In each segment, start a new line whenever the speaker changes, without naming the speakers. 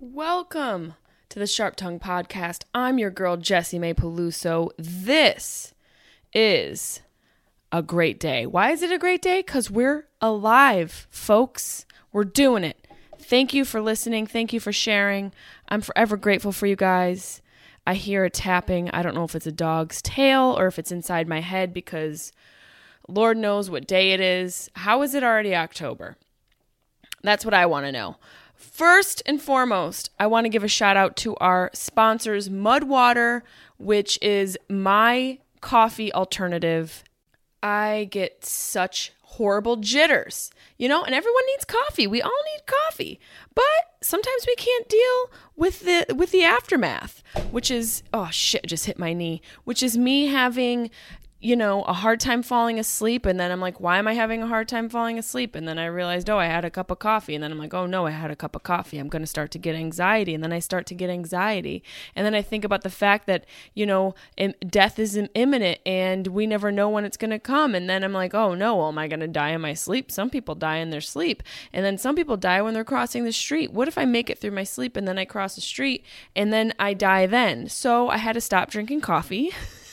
Welcome to the Sharp Tongue Podcast. I'm your girl, Jessie May Peluso. This is a great day. Why is it a great day? Because we're alive, folks. We're doing it. Thank you for listening. Thank you for sharing. I'm forever grateful for you guys. I hear a tapping. I don't know if it's a dog's tail or if it's inside my head because Lord knows what day it is. How is it already October? That's what I want to know. First and foremost, I want to give a shout out to our sponsors, Mudwater, which is my coffee alternative. I get such horrible jitters, and everyone needs coffee. We all need coffee, but sometimes we can't deal with the aftermath, which is, oh shit, just hit my knee, which is me having a hard time falling asleep. And then I'm like, why am I having a hard time falling asleep? And then I realized, I had a cup of coffee. And then I'm like, oh no, I had a cup of coffee. I'm going to start to get anxiety. And then I start to get anxiety. And then I think about the fact that, death is imminent and we never know when it's going to come. And then I'm like, oh no, well, am I going to die in my sleep? Some people die in their sleep. And then some people die when they're crossing the street. What if I make it through my sleep and then I cross the street and then I die then? So I had to stop drinking coffee.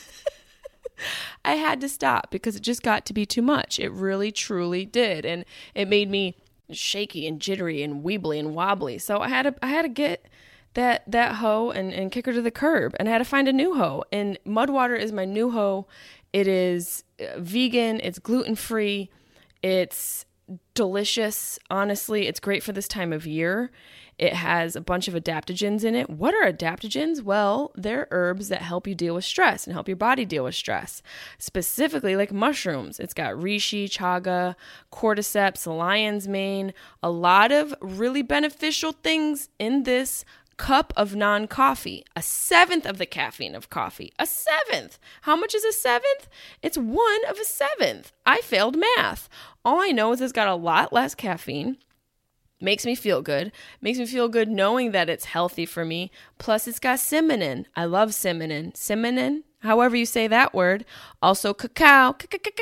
I had to stop because it just got to be too much. It really, truly did. And it made me shaky and jittery and weebly and wobbly. So I had to get that hoe and kick her to the curb. And I had to find a new hoe. And Mudwater is my new hoe. It is vegan. It's gluten-free. It's delicious. Honestly, it's great for this time of year. It has a bunch of adaptogens in it. What are adaptogens? Well, they're herbs that help you deal with stress and help your body deal with stress. Specifically like mushrooms. It's got reishi, chaga, cordyceps, lion's mane, a lot of really beneficial things in this cup of non-coffee. 1/7 of the caffeine of coffee. 1/7. How much is 1/7? It's 1/7. I failed math. All I know is it's got a lot less caffeine. Makes me feel good. Makes me feel good knowing that it's healthy for me. Plus, it's got cinnamon. I love cinnamon. Cinnamon, however you say that word. Also, cacao.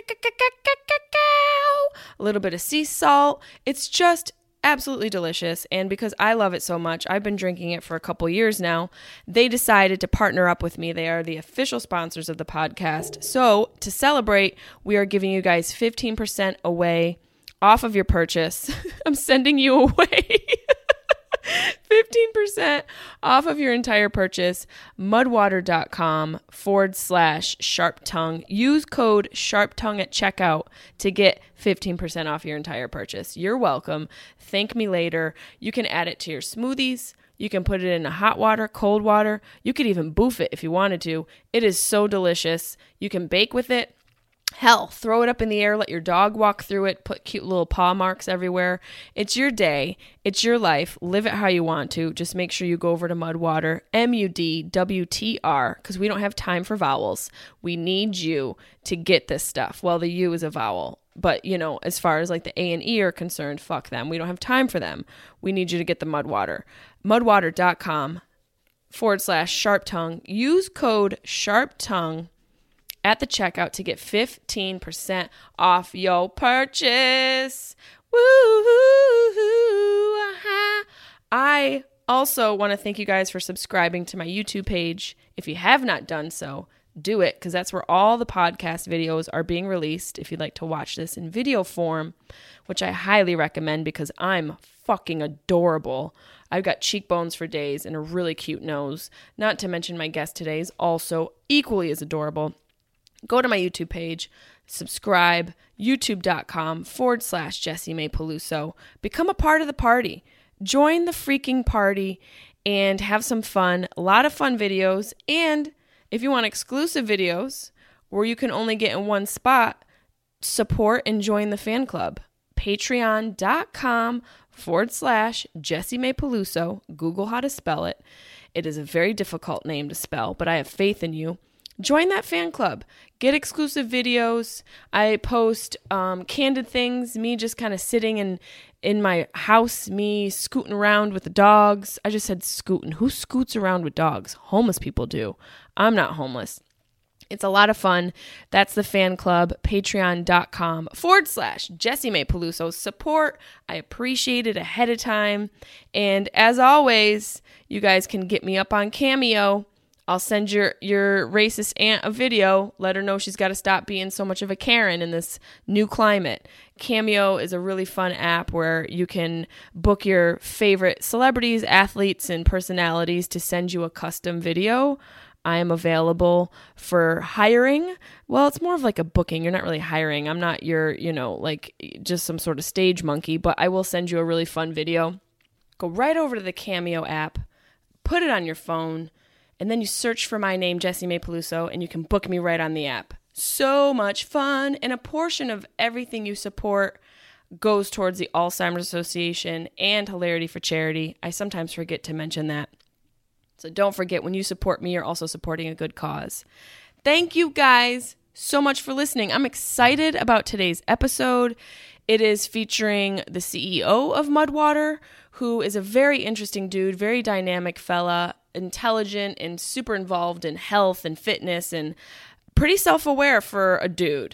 A little bit of sea salt. It's just absolutely delicious. And because I love it so much, I've been drinking it for a couple years now. They decided to partner up with me. They are the official sponsors of the podcast. So, to celebrate, we are giving you guys 15% away off of your purchase. I'm sending you away 15% off of your entire purchase. Mudwater.com/sharp tongue. Use code sharp tongue at checkout to get 15% off your entire purchase. You're welcome. Thank me later. You can add it to your smoothies. You can put it in hot water, cold water. You could even boof it if you wanted to. It is so delicious. You can bake with it. Hell, throw it up in the air, let your dog walk through it, put cute little paw marks everywhere. It's your day. It's your life. Live it how you want to. Just make sure you go over to Mudwater, MUDWTR, because we don't have time for vowels. We need you to get this stuff. Well, the U is a vowel. But, as far as like the A and E are concerned, fuck them. We don't have time for them. We need you to get the Mudwater. Mudwater.com/sharp tongue. Use code sharp tongue at the checkout to get 15% off your purchase. Woo-hoo-hoo. I also want to thank you guys for subscribing to my YouTube page. If you have not done so, do it, because that's where all the podcast videos are being released. If you'd like to watch this in video form, which I highly recommend because I'm fucking adorable. I've got cheekbones for days and a really cute nose. Not to mention my guest today is also equally as adorable. Go to my YouTube page, subscribe, youtube.com/Jessie May Peluso. Become a part of the party. Join the freaking party and have some fun. A lot of fun videos. And if you want exclusive videos where you can only get in one spot, support and join the fan club. Patreon.com/Jessie May Peluso. Google how to spell it. It is a very difficult name to spell, but I have faith in you. Join that fan club. Get exclusive videos. I post candid things, me just kind of sitting in my house, me scooting around with the dogs. I just said scooting. Who scoots around with dogs? Homeless people do. I'm not homeless. It's a lot of fun. That's the fan club, patreon.com/Jessie Mae Peluso. Support. I appreciate it ahead of time. And as always, you guys can get me up on Cameo. I'll send your racist aunt a video. Let her know she's got to stop being so much of a Karen in this new climate. Cameo is a really fun app where you can book your favorite celebrities, athletes, and personalities to send you a custom video. I am available for hiring. Well, it's more of like a booking. You're not really hiring. I'm not your, like just some sort of stage monkey, but I will send you a really fun video. Go right over to the Cameo app, put it on your phone, and then you search for my name, Jessie Mae Peluso, and you can book me right on the app. So much fun. And a portion of everything you support goes towards the Alzheimer's Association and Hilarity for Charity. I sometimes forget to mention that. So don't forget, when you support me, you're also supporting a good cause. Thank you guys so much for listening. I'm excited about today's episode. It is featuring the CEO of Mudwater, who is a very interesting dude, very dynamic fella, intelligent and super involved in health and fitness and pretty self-aware for a dude.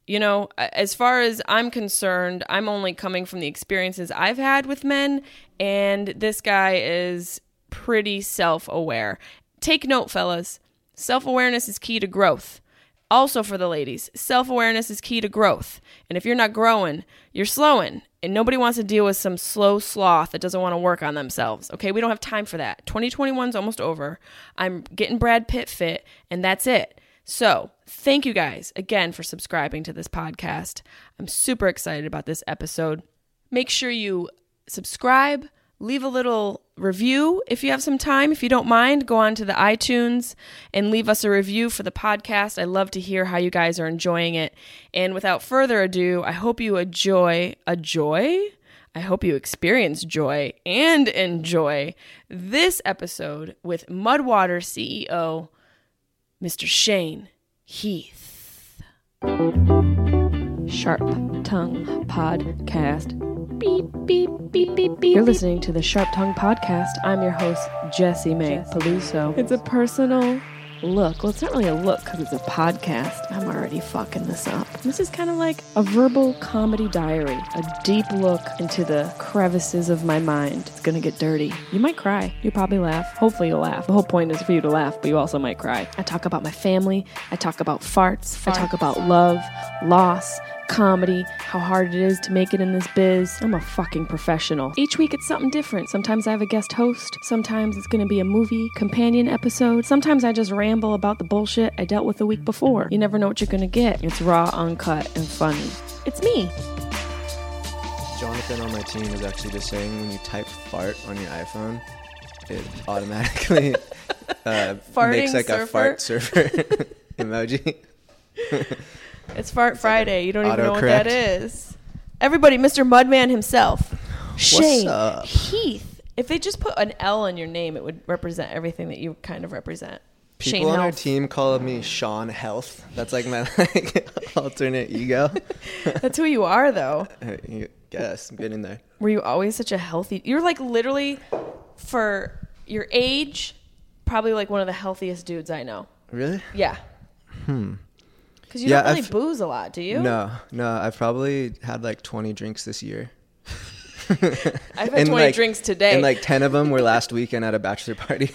As far as I'm concerned, I'm only coming from the experiences I've had with men, and this guy is pretty self-aware. Take note, fellas. Self-awareness is key to growth. Also for the ladies, self-awareness is key to growth. And if you're not growing, you're slowing. And nobody wants to deal with some slow sloth that doesn't want to work on themselves. Okay, we don't have time for that. 2021's almost over. I'm getting Brad Pitt fit, and that's it. So thank you guys again for subscribing to this podcast. I'm super excited about this episode. Make sure you subscribe. Leave a little review if you have some time. If you don't mind, go on to the iTunes and leave us a review for the podcast. I love to hear how you guys are enjoying it. And without further ado, I hope you I hope you experience joy and enjoy this episode with Mudwater CEO, Mr. Shane Heath. Sharp Tongue Podcast. Beep, beep, beep, beep, beep. You're listening to the Sharp Tongue Podcast. I'm your host, Jessie Mae Peluso. It's a personal look. Well, it's not really a look because it's a podcast. I'm already fucking this up. This is kind of like a verbal comedy diary, a deep look into the crevices of my mind. It's gonna get dirty. You might cry. You'll probably laugh. Hopefully you'll laugh. The whole point is for you to laugh, but you also might cry. I talk about my family. I talk about farts. I talk about love, loss, comedy, how hard it is to make it in this biz. I'm a fucking professional. Each week it's something different. Sometimes I have a guest host. Sometimes it's gonna be a movie companion episode. Sometimes I just ramble about the bullshit I dealt with the week before. You never know what you're gonna get. It's raw, uncut, and funny. It's me.
Jonathan on my team is actually just saying when you type fart on your iPhone, it automatically makes like
surfer.
A fart surfer emoji.
It's Fart Friday. You don't even know what
autocorrect.
that is. Everybody, Mr. Mudman himself, Shane
up?
Heath. If they just put an L in your name, it would represent everything that you kind of represent.
People
Shane
on our
Health.
team call me Sean Health. That's like my alternate ego.
That's who you are, though.
I guess I'm getting there.
Were you always such a healthy... You're like literally, for your age, probably like one of the healthiest dudes I know.
Really?
Yeah. Because you don't really
I've-
booze a lot, do you?
No. I've probably had like 20 drinks this year.
I've had
And
20 drinks today.
And like 10 of them were last weekend at a bachelor party.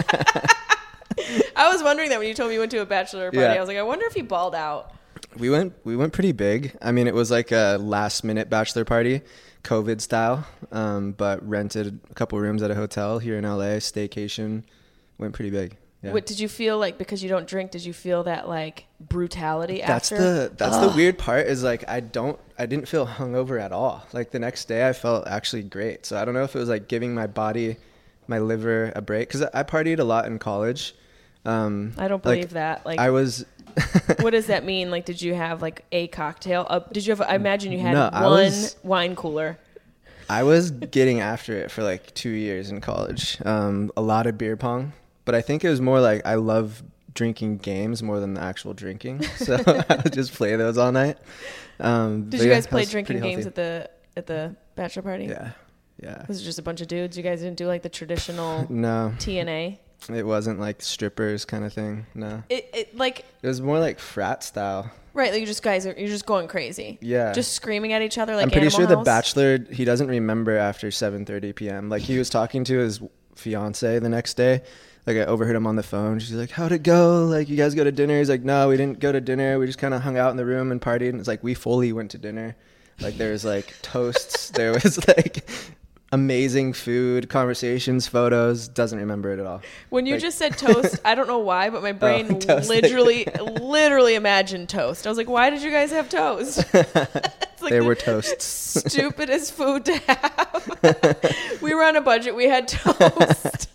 I was wondering that when you told me you went to a bachelor party.
Yeah.
I was like, I wonder if he balled out.
We went pretty big. I mean, it was like a last minute bachelor party, COVID style, but rented a couple rooms at a hotel here in LA, staycation, went pretty big. Yeah.
What did you feel like, because you don't drink, did you feel that like brutality after?
That's the weird part is like I didn't feel hungover at all. Like the next day I felt actually great. So I don't know if it was like giving my body, my liver a break, because I partied a lot in college.
I don't believe that. Like
I was.
What does that mean? Like, did you have like a cocktail? Did you have? I imagine you had
No,
wine cooler.
I was getting after it for like 2 years in college. A lot of beer pong, but I think it was more like I love drinking games more than the actual drinking. So I would just play those all night.
Did you guys play drinking games at the bachelor party?
Yeah.
Was it just a bunch of dudes? You guys didn't do like the traditional
No.
TNA?
It wasn't like strippers kind of thing. No.
It like
It was more like frat style.
right, like you're just going crazy.
Yeah.
Just screaming at each other like
I'm pretty
Animal
sure The
House.
Bachelor, he doesn't remember after 7:30 p.m. Like he was talking to his fiance the next day. Like I overheard him on the phone. She's like, "How'd it go? Like you guys go to dinner?" He's like, "No, we didn't go to dinner. We just kind of hung out in the room and partied." And it's like we fully went to dinner. Like there was like toasts. There was like amazing food, conversations, photos. Doesn't remember it at all.
When you
Like-
just said toast, I don't know why, but my brain
toast.
literally imagined toast. I was like, why did you guys have toast? It's like
There
the
were toasts.
stupidest food to have. We were on a budget. We had toast.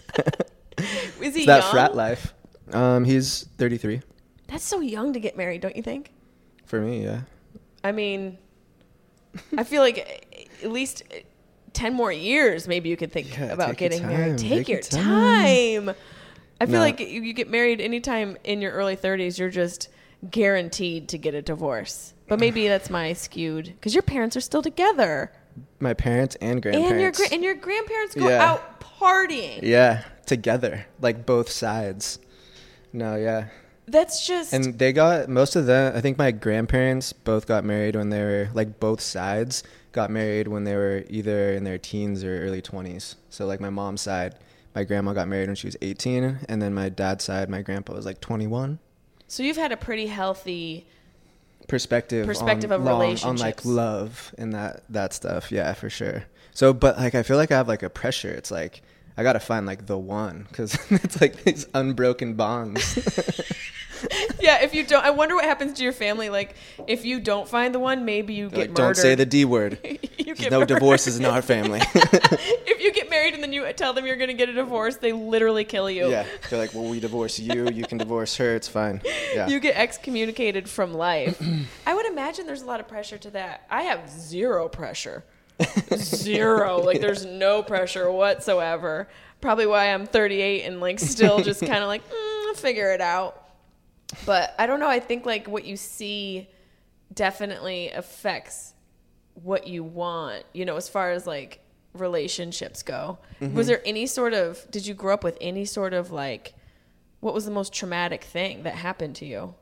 Is he
It's that
young?
frat life. He's 33.
That's so young to get married, don't you think?
For me, yeah.
I mean, I feel like at least 10 more years, maybe you could think
Yeah,
about
take your
getting married.
time.
Take
Take your
your time. I feel
No.
like you get married anytime in your early 30s, you're just guaranteed to get a divorce. But maybe that's my skewed, because your parents are still together.
My parents and grandparents.
And your grandparents go
Yeah.
out partying.
Yeah, together, like both sides. No, yeah.
That's just...
And they got most of them. I think my grandparents both got married when they were like both sides got married when they were either in their teens or early 20s. So like my mom's side, my grandma got married when she was 18, and then my dad's side, my grandpa was like 21.
So you've had a pretty healthy...
Perspective
of
on like
relationships.
love and that stuff. Yeah, for sure. So, but like I feel like I have like a pressure. It's like I gotta find like the one, because it's like these unbroken bonds.
Yeah, if you don't... I wonder what happens to your family. Like, if you don't find the one, maybe you get
Like,
murdered.
don't say the D word.
You
There's
get
no
murdered.
divorces in our family.
If you get married and then you tell them you're going to get a divorce, they literally kill you.
Yeah, they're like, well, we divorce you. You can divorce her. It's fine. Yeah.
You get excommunicated from life. I would imagine there's a lot of pressure to that. I have zero pressure. Zero. Like, there's no pressure whatsoever. Probably why I'm 38 and, like, still just kind of like, I'll figure it out. But I don't know. I think, like, what you see definitely affects what you want, you know, as far as, like, relationships go.
Mm-hmm.
Was there any sort of... Did you grow up with any sort of, like... What was the most traumatic thing that happened to you?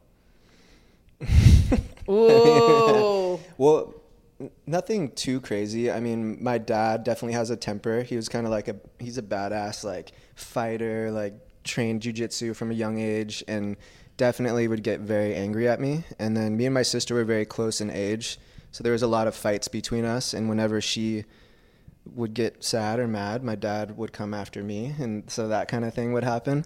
Ooh.
Well, nothing too crazy. I mean, my dad definitely has a temper. He was kind of like he's a badass, like, fighter, like, trained jujitsu from a young age, and definitely would get very angry at me. And then me and my sister were very close in age, so there was a lot of fights between us. And whenever she would get sad or mad, my dad would come after me, and so that kind of thing would happen.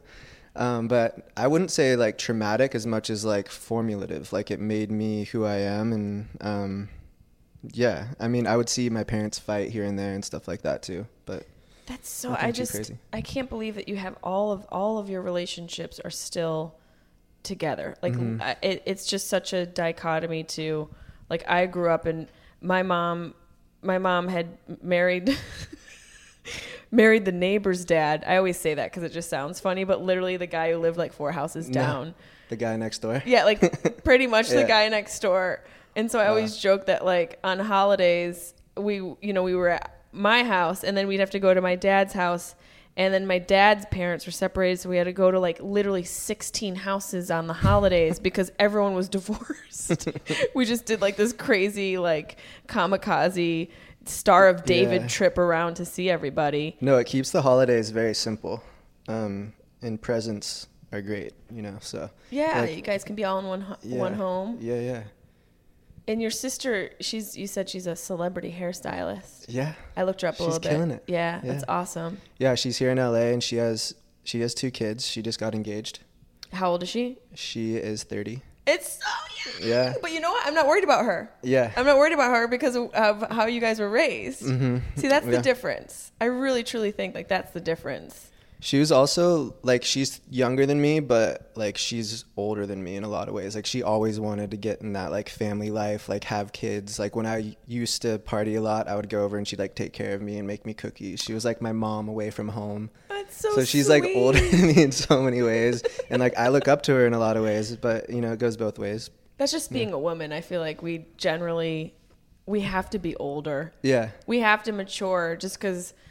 But I wouldn't say like traumatic as much as like formative. Like it made me who I am, and yeah, I mean, I would see my parents fight here and there and stuff like that too. But
That's so...
nothing
I
too
just...
crazy.
I can't believe that you have all of your relationships are still together. Like, it's just such a dichotomy to... Like, I grew up and my mom had married... married the neighbor's dad. I always say that because it just sounds funny, but literally the guy who lived like 4 houses down.
No, the guy next door.
Yeah, like pretty much the
Yeah.
guy next door. And so I always joke that like on holidays we were at my house and then we'd have to go to my dad's house, and then my dad's parents were separated, so we had to go to like literally 16 houses on the holidays because everyone was divorced. We just did like this crazy like kamikaze Star of David
Yeah.
trip around to see everybody.
No, it keeps the holidays very simple. And presents are great, you know. So
Yeah,
like,
you guys can be all in one home.
Yeah, yeah,
And your sister, you said she's a celebrity hairstylist.
yeah.
I looked her up a
She's
little bit.
killing it.
Yeah,
Yeah.
that's awesome.
Yeah, she's here in LA, and she has 2 kids. She just got engaged.
How old is she?
She is 30.
It's so young.
Yeah.
But you know what? I'm not worried about her.
Yeah.
I'm not worried about her because of how you guys were raised.
Mm-hmm.
See, that's the
Yeah.
difference. I really, truly think like that's the difference.
She was also like, she's younger than me, but like she's older than me in a lot of ways. Like she always wanted to get in that like family life, like have kids. Like when I used to party a lot, I would go over and she'd like take care of me and make me cookies. She was like my mom away from home.
That's so
So she's
sweet.
like older than me in so many ways. And like I look up to her in a lot of ways, but you know, it goes both ways.
That's just being a woman. I feel like we have to be older.
Yeah.
We have to mature just because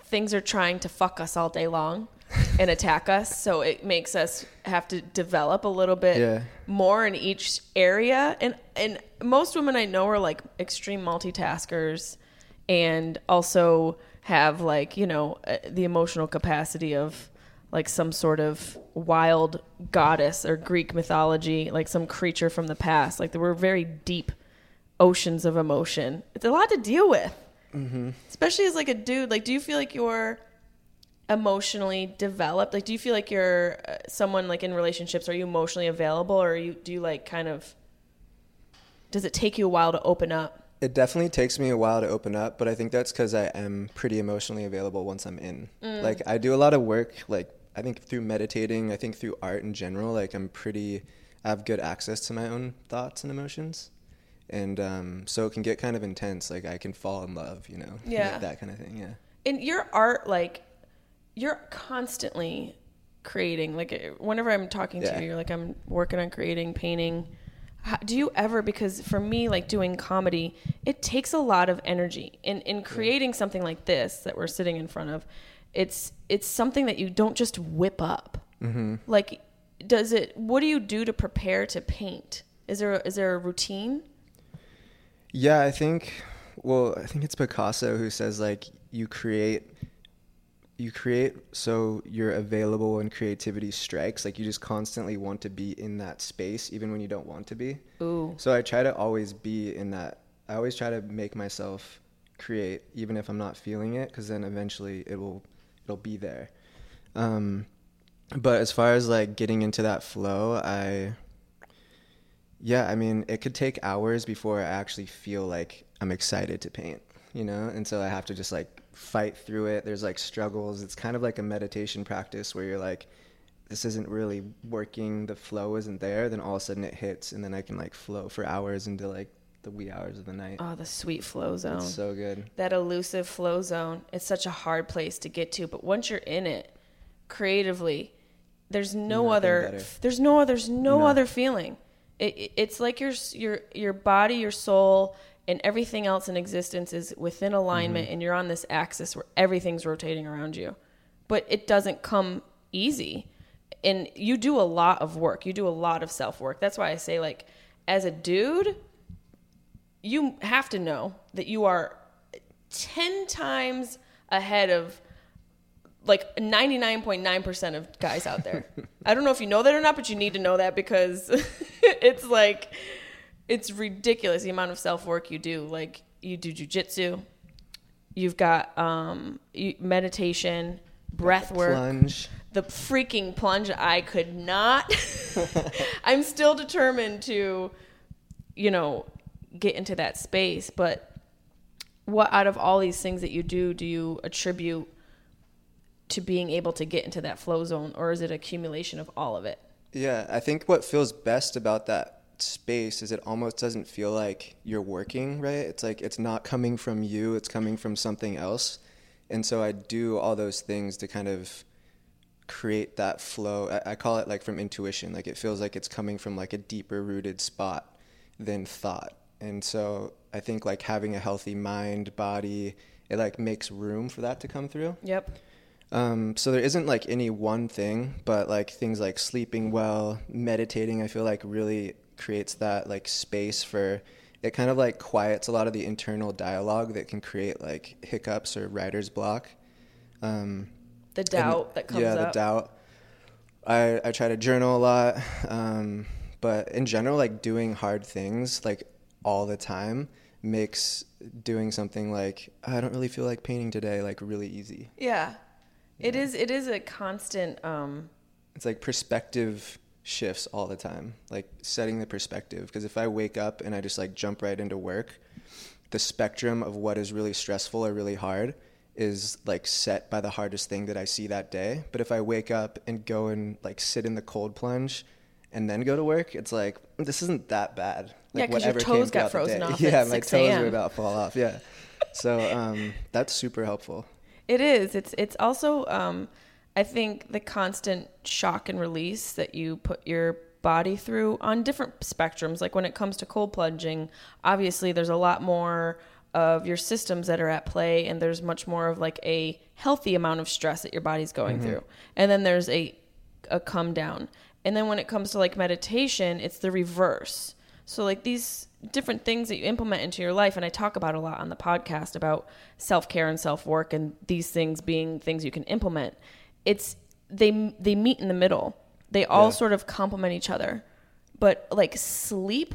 things are trying to fuck us all day long and attack us. So it makes us have to develop a little bit more in each area. And most women I know are like extreme multitaskers and also have like, you know, the emotional capacity of like some sort of wild goddess or Greek mythology, like some creature from the past. Like there were very deep oceans of emotion. It's a lot to deal with. Mm-hmm. Especially as like a dude. Like, do you feel like you're emotionally developed? Like, do you feel like you're someone like in relationships? Are you emotionally available, or do you like kind of? Does it take you a while to open up?
It definitely takes me a while to open up, but I think that's because I am pretty emotionally available once I'm in. Like, I do a lot of work. Like, I think through meditating, I think through art in general. Like, I have good access to my own thoughts and emotions. And so it can get kind of intense. Like I can fall in love, you know, like that kind of thing. Yeah.
In your art, like you're constantly creating. Like whenever I'm talking to you, you're like, I'm working on creating, painting. Do you ever? Because for me, like doing comedy, it takes a lot of energy. In creating something like this that we're sitting in front of, it's something that you don't just whip up. Mm-hmm. Like, what do you do to prepare to paint? Is there a routine?
Yeah, I think it's Picasso who says like you create so you're available when creativity strikes. Like you just constantly want to be in that space even when you don't want to be.
Ooh.
So I try to always be in that. I always try to make myself create even if I'm not feeling it, because then eventually it'll be there. But as far as like getting into that flow, I mean, it could take hours before I actually feel like I'm excited to paint, you know? And so I have to just like fight through it. There's like struggles. It's kind of like a meditation practice where you're like, this isn't really working. The flow isn't there. Then all of a sudden it hits, and then I can like flow for hours into like the wee hours of the night.
Oh, the sweet flow zone.
It's so good.
That elusive flow zone. It's such a hard place to get to. But once you're in it creatively, there's no other feeling. It's like your body, your soul, and everything else in existence is within alignment, and you're on this axis where everything's rotating around you. But it doesn't come easy. And you do a lot of work. You do a lot of self-work. That's why I say, like, as a dude, you have to know that you are 10 times ahead of like 99.9% of guys out there. I don't know if you know that or not, but you need to know that, because it's like, it's ridiculous the amount of self-work you do. Like you do jujitsu, you've got meditation, breath work,
plunge.
The freaking plunge. I could not. I'm still determined to, you know, get into that space. But what out of all these things that you do you attribute to being able to get into that flow zone, or is it accumulation of all of it?
Yeah, I think what feels best about that space is it almost doesn't feel like you're working, right? It's like it's not coming from you, it's coming from something else. And so I do all those things to kind of create that flow. I call it like from intuition. Like it feels like it's coming from like a deeper rooted spot than thought. And so I think like having a healthy mind, body, it like makes room for that to come through.
Yep.
So there isn't like any one thing, but like things like sleeping well, meditating, I feel like really creates that like space for, it kind of like quiets a lot of the internal dialogue that can create like hiccups or writer's block.
The doubt that comes up.
Yeah, the doubt. I try to journal a lot. But in general, like doing hard things like all the time makes doing something like, I don't really feel like painting today, like really easy.
Yeah. It is a constant
it's like perspective shifts all the time, like setting the perspective, because if I wake up and I just like jump right into work, the spectrum of what is really stressful or really hard is like set by the hardest thing that I see that day. But if I wake up and go and like sit in the cold plunge and then go to work, it's like, this isn't that bad. Like,
yeah, because your toes got frozen off.
Yeah,
at
my
6
toes were about to fall off. Yeah. So that's super helpful.
It is. It's also, I think, the constant shock and release that you put your body through on different spectrums. Like when it comes to cold plunging, obviously there's a lot more of your systems that are at play, and there's much more of like a healthy amount of stress that your body's going through. And then there's a come down. And then when it comes to like meditation, it's the reverse. So like these different things that you implement into your life, and I talk about a lot on the podcast about self-care and self-work, and these things being things you can implement. They meet in the middle. They all sort of complement each other. But like sleep,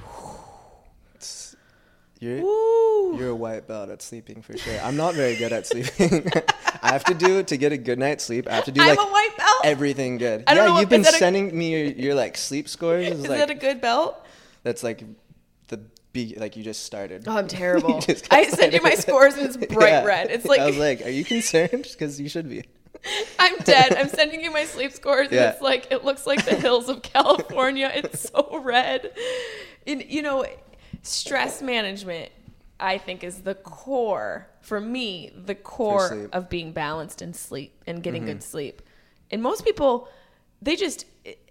you're a white belt at sleeping for sure. I'm not very good at sleeping. I have to do to get a good night's sleep. I have to do like
I'm a white belt.
Everything good.
I don't know
you've been sending me your like sleep scores.
Is
like,
that a good belt?
That's like like you just started.
Oh, I'm terrible. I sent you my scores and it's bright red. It's like
I was like, are you concerned? Because you should be.
I'm dead. I'm sending you my sleep scores and it's like, it looks like the hills of California. It's so red. And, stress management, I think, is the core, for me, the core of being balanced in sleep and getting good sleep. And most people, they just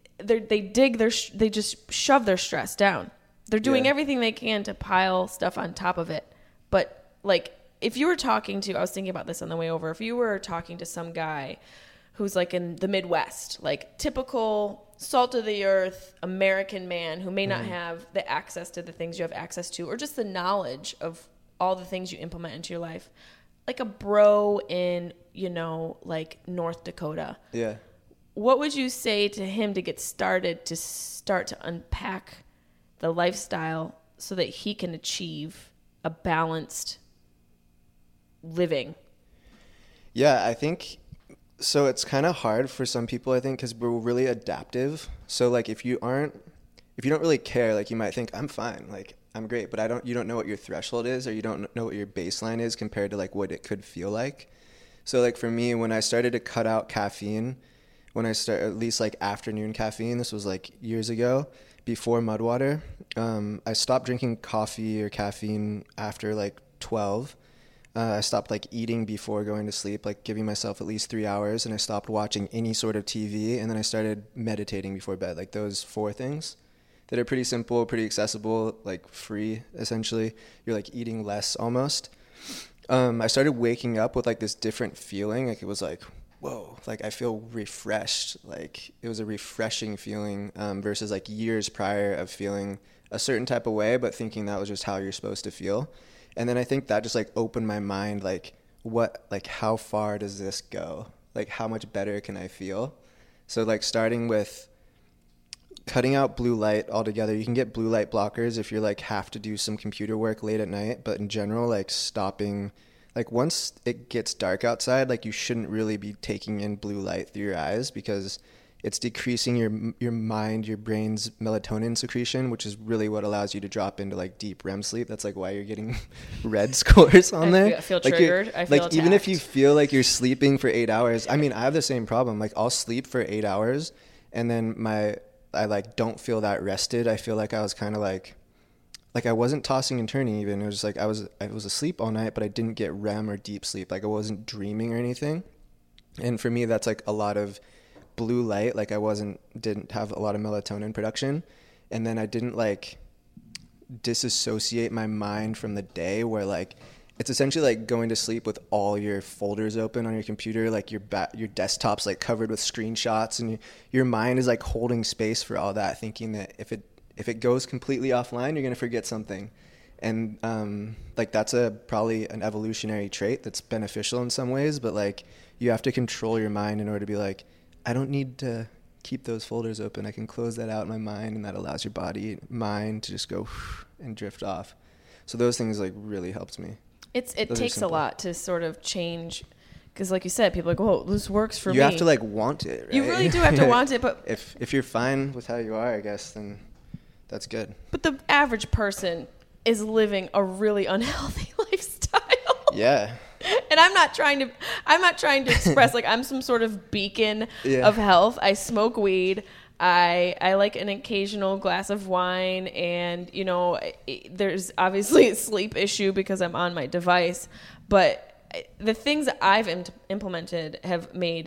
shove their stress down. They're doing everything they can to pile stuff on top of it. But like, if you were talking to, I was thinking about this on the way over, if you were talking to some guy who's like in the Midwest, like typical salt of the earth American man who may not have the access to the things you have access to, or just the knowledge of all the things you implement into your life, like a bro in, like North Dakota.
Yeah.
What would you say to him to get started, to start to unpack the lifestyle so that he can achieve a balanced living?
Yeah, I think so. It's kind of hard for some people, I think, because we're really adaptive. So like if you don't really care, like you might think I'm fine, like I'm great, but you don't know what your threshold is, or you don't know what your baseline is compared to like what it could feel like. So like for me, when I started to cut out caffeine, at least like afternoon caffeine, this was like years ago, before Mudwater, I stopped drinking coffee or caffeine after like 12. I stopped like eating before going to sleep, like giving myself at least 3 hours, and I stopped watching any sort of TV, and then I started meditating before bed. Like those 4 things that are pretty simple, pretty accessible, like free essentially. You're like eating less almost. I started waking up with like this different feeling. Like it was like, whoa, like I feel refreshed. Like it was a refreshing feeling versus like years prior of feeling a certain type of way, but thinking that was just how you're supposed to feel. And then I think that just like opened my mind, like how far does this go? Like how much better can I feel? So like starting with cutting out blue light altogether. You can get blue light blockers if you're like have to do some computer work late at night, but in general, like stopping, like once it gets dark outside, like you shouldn't really be taking in blue light through your eyes, because it's decreasing your mind, your brain's melatonin secretion, which is really what allows you to drop into like deep REM sleep. That's like why you're getting red scores on there.
I feel triggered. I feel
like attacked. Even if you feel like you're sleeping for 8 hours, I mean, I have the same problem. Like I'll sleep for 8 hours and then I like don't feel that rested. I feel like I was kind of like I wasn't tossing and turning even. It was just like I was asleep all night, but I didn't get REM or deep sleep. Like I wasn't dreaming or anything. And for me, that's like a lot of blue light. Like I didn't have a lot of melatonin production. And then I didn't like disassociate my mind from the day, where like it's essentially like going to sleep with all your folders open on your computer, like your desktop's like covered with screenshots, and your mind is like holding space for all that, thinking that if it goes completely offline, you're going to forget something. And like that's probably an evolutionary trait that's beneficial in some ways, but like you have to control your mind in order to be like, I don't need to keep those folders open. I can close that out in my mind, and that allows your mind to just go and drift off. So those things like really helped me.
It takes a lot to sort of change, because like you said, people are like, whoa, this works for me.
You have to like want it, right?
You really do have to want it, but
if you're fine with how you are, I guess, then that's good.
But the average person is living a really unhealthy lifestyle.
Yeah.
And I'm not trying to express like I'm some sort of beacon of health. I smoke weed. I like an occasional glass of wine, and there's obviously a sleep issue because I'm on my device, but the things that I've implemented have made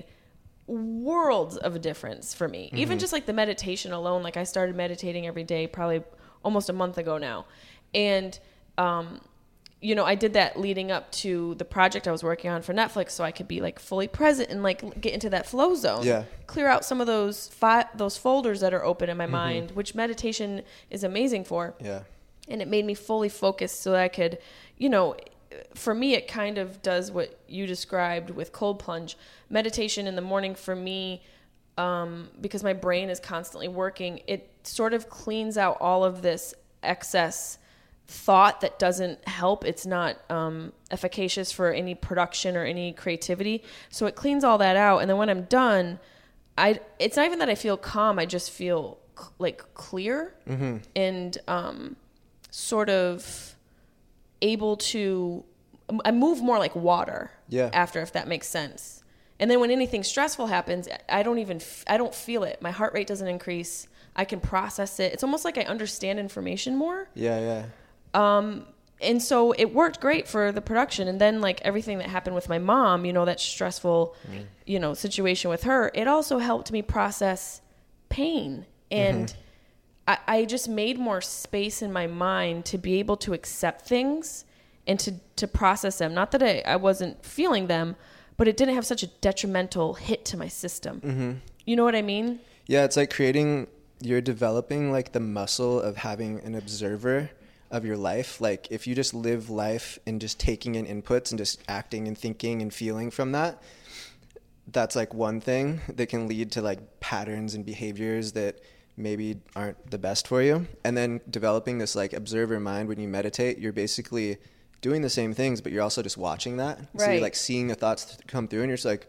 worlds of a difference for me. Mm-hmm. Even just like the meditation alone, like I started meditating every day probably almost a month ago now. And I did that leading up to the project I was working on for Netflix, so I could be like fully present and like get into that flow zone.
Yeah.
Clear out some of those folders that are open in my mind, which meditation is amazing for.
Yeah.
And it made me fully focused so that I could, for me, it kind of does what you described with cold plunge. Meditation in the morning for me, because my brain is constantly working, it sort of cleans out all of this excess thought that doesn't help. It's not efficacious for any production or any creativity. So it cleans all that out. And then when I'm done, it's not even that I feel calm. I just feel like clear and sort of able to, I move more like water after, if that makes sense. And then when anything stressful happens, I don't feel it. My heart rate doesn't increase. I can process it. It's almost like I understand information more.
Yeah.
And so it worked great for the production. And then like everything that happened with my mom, that stressful, situation with her, it also helped me process pain. And I just made more space in my mind to be able to accept things and to process them. Not that I wasn't feeling them, but it didn't have such a detrimental hit to my system. You know what I mean?
Yeah, it's like you're developing like the muscle of having an observer of your life. Like if you just live life and just taking in inputs and just acting and thinking and feeling from that, that's like one thing that can lead to like patterns and behaviors that maybe aren't the best for you. And then developing this like observer mind, when you meditate, you're basically doing the same things, but you're also just watching that. Right. So you're like seeing the thoughts come through and you're just like,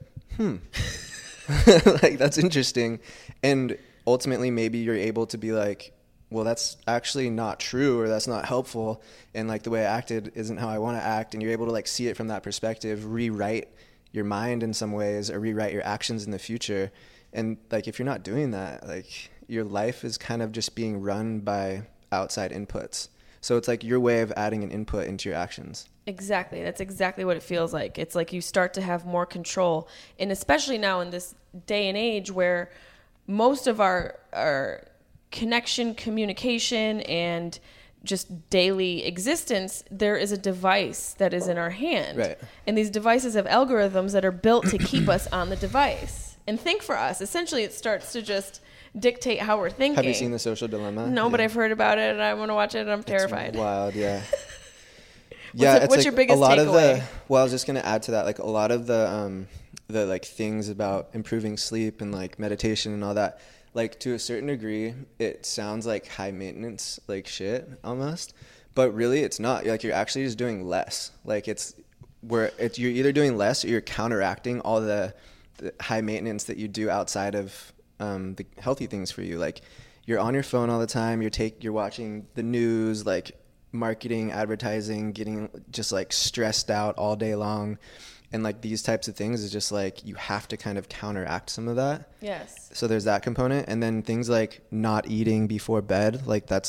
like that's interesting. And ultimately maybe you're able to be like, well, that's actually not true, or that's not helpful, and like the way I acted isn't how I want to act. And you're able to like see it from that perspective, rewrite your mind in some ways, or rewrite your actions in the future. And like if you're not doing that, like your life is kind of just being run by outside inputs. So it's like your way of adding an input into your actions. Exactly.
That's exactly what it feels like. It's like you start to have more control. And especially now in this day and age where most of our connection, communication, and just daily existence, there is a device that is in our hand.
Right.
And these devices have algorithms that are built to keep us on the device and think for us. Essentially, it starts to just dictate how we're thinking.
Have you seen The Social Dilemma?
No, but I've heard about it and I want to watch it and I'm terrified.
It's wild, yeah.
What's your biggest takeaway?
Well, I was just going to add to that, like a lot of the like things about improving sleep and like meditation and all that, like to a certain degree, it sounds like high maintenance, like shit almost, but really it's not. Like you're actually just doing less. Like you're either doing less or you're counteracting all the high maintenance that you do outside of the healthy things for you. Like you're on your phone all the time. You're watching the news, like marketing, advertising, getting just like stressed out all day long. And like these types of things is just like you have to kind of counteract some of that.
Yes.
So there's that component. And then things like not eating before bed, like that's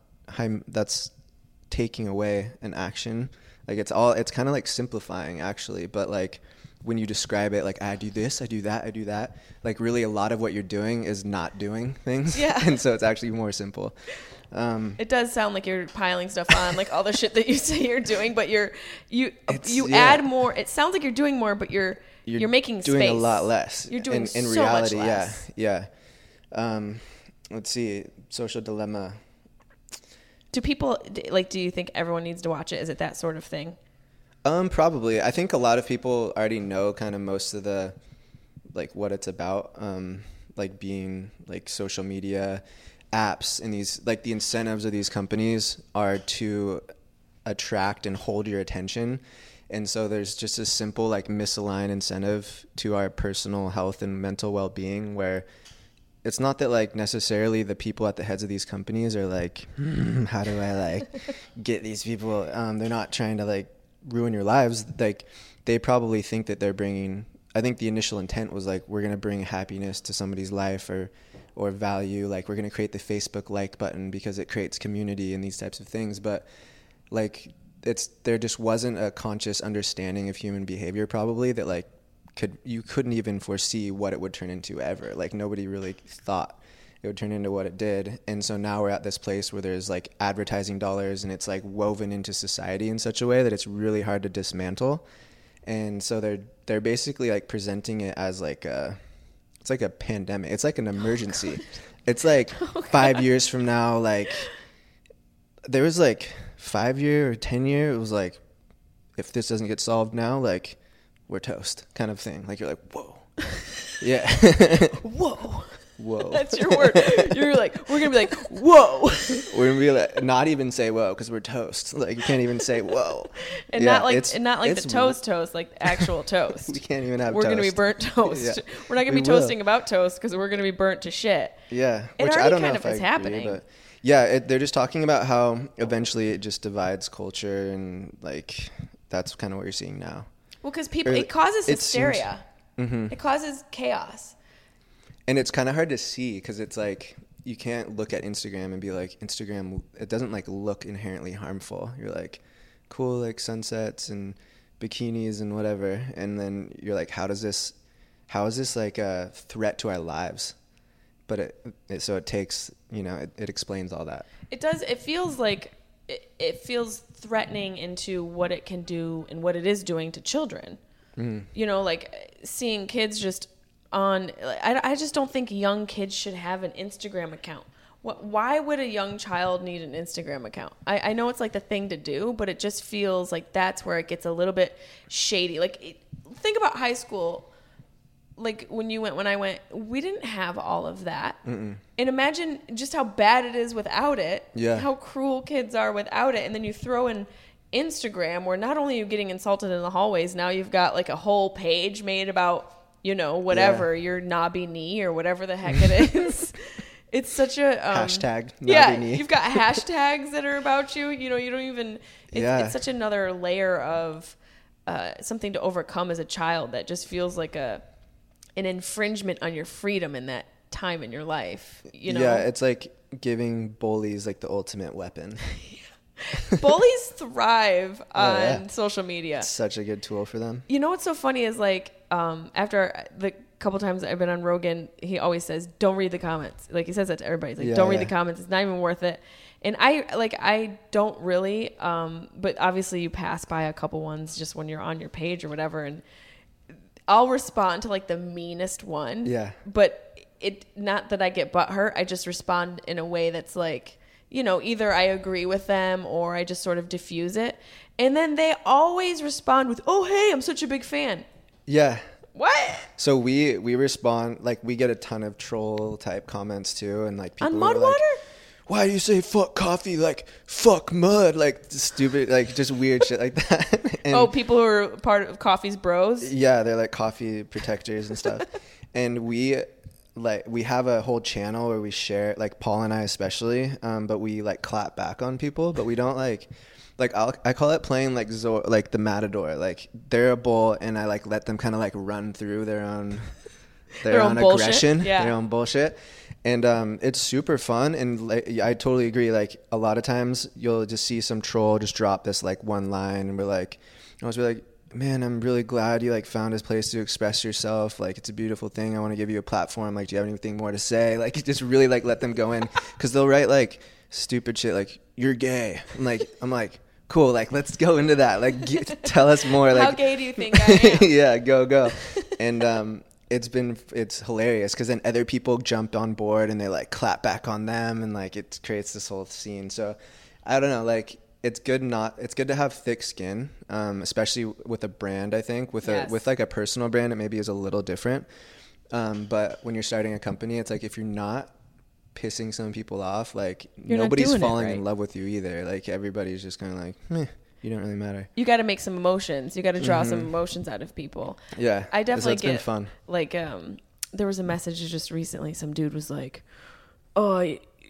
taking away an action. Like it's kind of like simplifying actually, but like when you describe it, like I do this, I do that, I do that, like really a lot of what you're doing is not doing things.
Yeah.
And so it's actually more simple.
It does sound like you're piling stuff on, like all the shit that you say you're doing, but you add more. It sounds like you're doing more, but you're making
doing
space.
A lot less.
You're doing
in
so
reality,
much less.
Yeah. Let's see, Social Dilemma.
Do you think everyone needs to watch it? Is it that sort of thing?
Probably. I think a lot of people already know kind of most of the, like what it's about, like being like social media apps and these, like the incentives of these companies are to attract and hold your attention. And so there's just a simple like misaligned incentive to our personal health and mental well-being, where it's not that like necessarily the people at the heads of these companies are like, how do I like get these people? They're not trying to like ruin your lives. Like they probably think that they're bringing, I think the initial intent was like, we're going to bring happiness to somebody's life or value. Like we're going to create the Facebook like button because it creates community and these types of things. But like there just wasn't a conscious understanding of human behavior probably that like you couldn't even foresee what it would turn into ever. Like nobody really thought it would turn into what it did. And so now we're at this place where there's like advertising dollars, and it's like woven into society in such a way that it's really hard to dismantle. And so they're basically like presenting it as like it's like a pandemic. It's like an emergency. It's like 5 years from now, like there was like 5 year or 10 year. It was like, if this doesn't get solved now, like we're toast kind of thing. Like you're like, whoa. Yeah.
Whoa.
Whoa.
That's your word. You're like, we're going to be like, whoa.
We're going to be like, not even say whoa, because we're toast. Like you can't even say whoa.
And
yeah,
not like the toast, like the actual toast.
We can't even have
We're
toast.
going to be burnt toast.
Yeah.
We're not going to be toasting about toast because we're going to be burnt to shit.
Yeah.
It
Which
already
I don't
kind
know
of
if
is
I
happening.
agree, but yeah, they're just talking about how eventually it just divides culture, and like that's kind of what you're seeing now.
Well, because it causes hysteria.
Mm-hmm.
It causes chaos.
And it's kind of hard to see because it's like you can't look at Instagram and be like, Instagram, it doesn't like look inherently harmful. You're like, cool, like sunsets and bikinis and whatever. And then you're like, how is this like a threat to our lives? But so it takes, it explains all that.
It does. It feels like it feels threatening into what it can do and what it is doing to children. Mm. Like seeing kids just I just don't think young kids should have an Instagram account. Why would a young child need an Instagram account? I know it's like the thing to do, but it just feels like that's where it gets a little bit shady. Like think about high school. Like when I went, we didn't have all of that. Mm-mm. And imagine just how bad it is without it.
Yeah. How
cruel kids are without it. And then you throw in Instagram, where not only are you getting insulted in the hallways, now you've got like a whole page made about, whatever, your knobby knee or whatever the heck it is. It's such a
hashtag knobby knee.
You've got hashtags that are about you. You don't even. It's such another layer of something to overcome as a child that just feels like an infringement on your freedom in that time in your life.
Yeah, it's like giving bullies like the ultimate weapon.
Bullies thrive on social media.
It's such a good tool for them.
What's so funny is like after the couple times I've been on Rogan, he always says, don't read the comments. Like he says that to everybody. He's like, don't read the comments. It's not even worth it. And I don't really, but obviously you pass by a couple ones just when you're on your page or whatever. And I'll respond to like the meanest one.
Yeah.
But not that I get butthurt. I just respond in a way that's like, either I agree with them or I just sort of diffuse it. And then they always respond with, oh, hey, I'm such a big fan.
Yeah.
What?
So we respond, like we get a ton of troll type comments too. And like people
on Mudwater?
Like, why do you say fuck coffee? Like fuck mud? Like stupid, like just weird shit like that. And
people who are part of Coffee's bros?
Yeah, they're like coffee protectors and stuff. And we have a whole channel where we share, like Paul and I especially, but we like clap back on people, but we don't like I call it playing like the Matador. Like they're a bull, and I like let them kind of like run through their own aggression, their own bullshit, and it's super fun. And like, I totally agree. Like a lot of times you'll just see some troll just drop this like one line, and I was like, man, I'm really glad you like found this place to express yourself. Like it's a beautiful thing. I want to give you a platform. Like, do you have anything more to say? Like just really like let them go in, because they'll write like stupid shit like you're gay. I'm like, cool. Like let's go into that. Like tell us more. Like
how gay do you think I am?
Yeah, go. And it's hilarious because then other people jumped on board and they like clap back on them, and like it creates this whole scene. So I don't know, like. It's good to have thick skin, especially with a brand. I think with like a personal brand, it maybe is a little different. But when you're starting a company, it's like if you're not pissing some people off, like nobody's falling in love with you either. Like everybody's just kind of like, meh, you don't really matter.
You got to make some emotions. You got to draw some emotions out of people.
Yeah,
I definitely get.
Been fun.
Like there was a message just recently. Some dude was like, oh,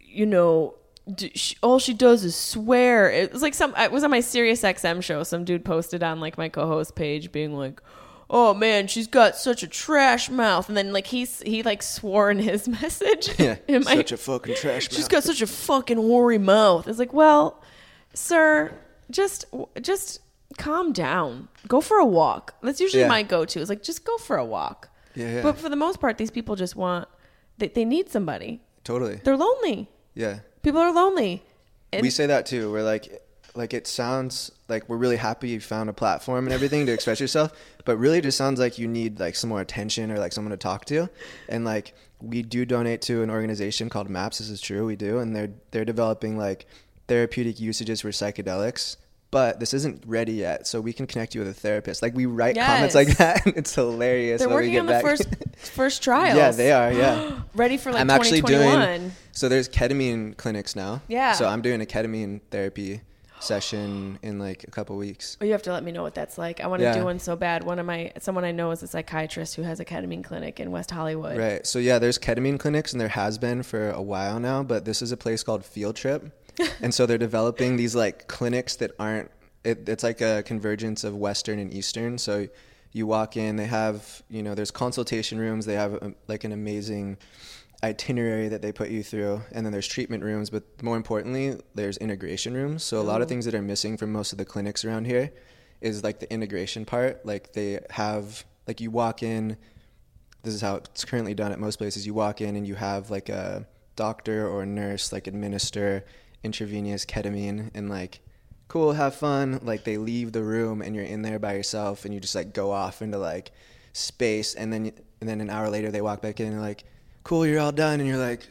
all she does is swear. It was like it was on my Sirius XM show. Some dude posted on like my co-host page being like, oh man, she's got such a trash mouth. And then like he like swore in his message.
Yeah, such a fucking trash mouth.
She's got such a fucking hoary mouth. It's like, well, sir, just calm down. Go for a walk. That's usually my go-to. It's like, just go for a walk.
Yeah.
But for the most part, these people just want, they need somebody.
Totally.
They're lonely.
Yeah.
People are lonely. And
we say that too. We're like it sounds like we're really happy you found a platform and everything to express yourself, but really it just sounds like you need like some more attention or like someone to talk to. And like we do donate to an organization called MAPS. This is true. We do. And they're developing like therapeutic usages for psychedelics, but this isn't ready yet. So we can connect you with a therapist. Like we write comments like that and it's hilarious.
They're
when
working
we get
on
back.
the first trials.
Yeah, they are. Yeah.
Ready for like
I'm actually
2021.
so there's ketamine clinics now.
Yeah.
So I'm doing a ketamine therapy session in like a couple weeks.
Oh, you have to let me know what that's like. I want to
Yeah.
do one so bad. Someone I know is a psychiatrist who has a ketamine clinic in West Hollywood.
Right. So yeah, there's ketamine clinics and there has been for a while now, but this is a place called Field Trip. And so they're developing these like clinics that aren't, it's like a convergence of Western and Eastern. So you walk in, they have, there's consultation rooms. They have like an amazing itinerary that they put you through, and then there's treatment rooms, but more importantly there's integration rooms. So a lot of things that are missing from most of the clinics around here is like the integration part. Like they have, like you walk in, this is how it's currently done at most places. You walk in and you have like a doctor or a nurse like administer intravenous ketamine and like cool, have fun. Like they leave the room and you're in there by yourself and you just like go off into like space, and then an hour later they walk back in and they're like, cool, you're all done, and you're like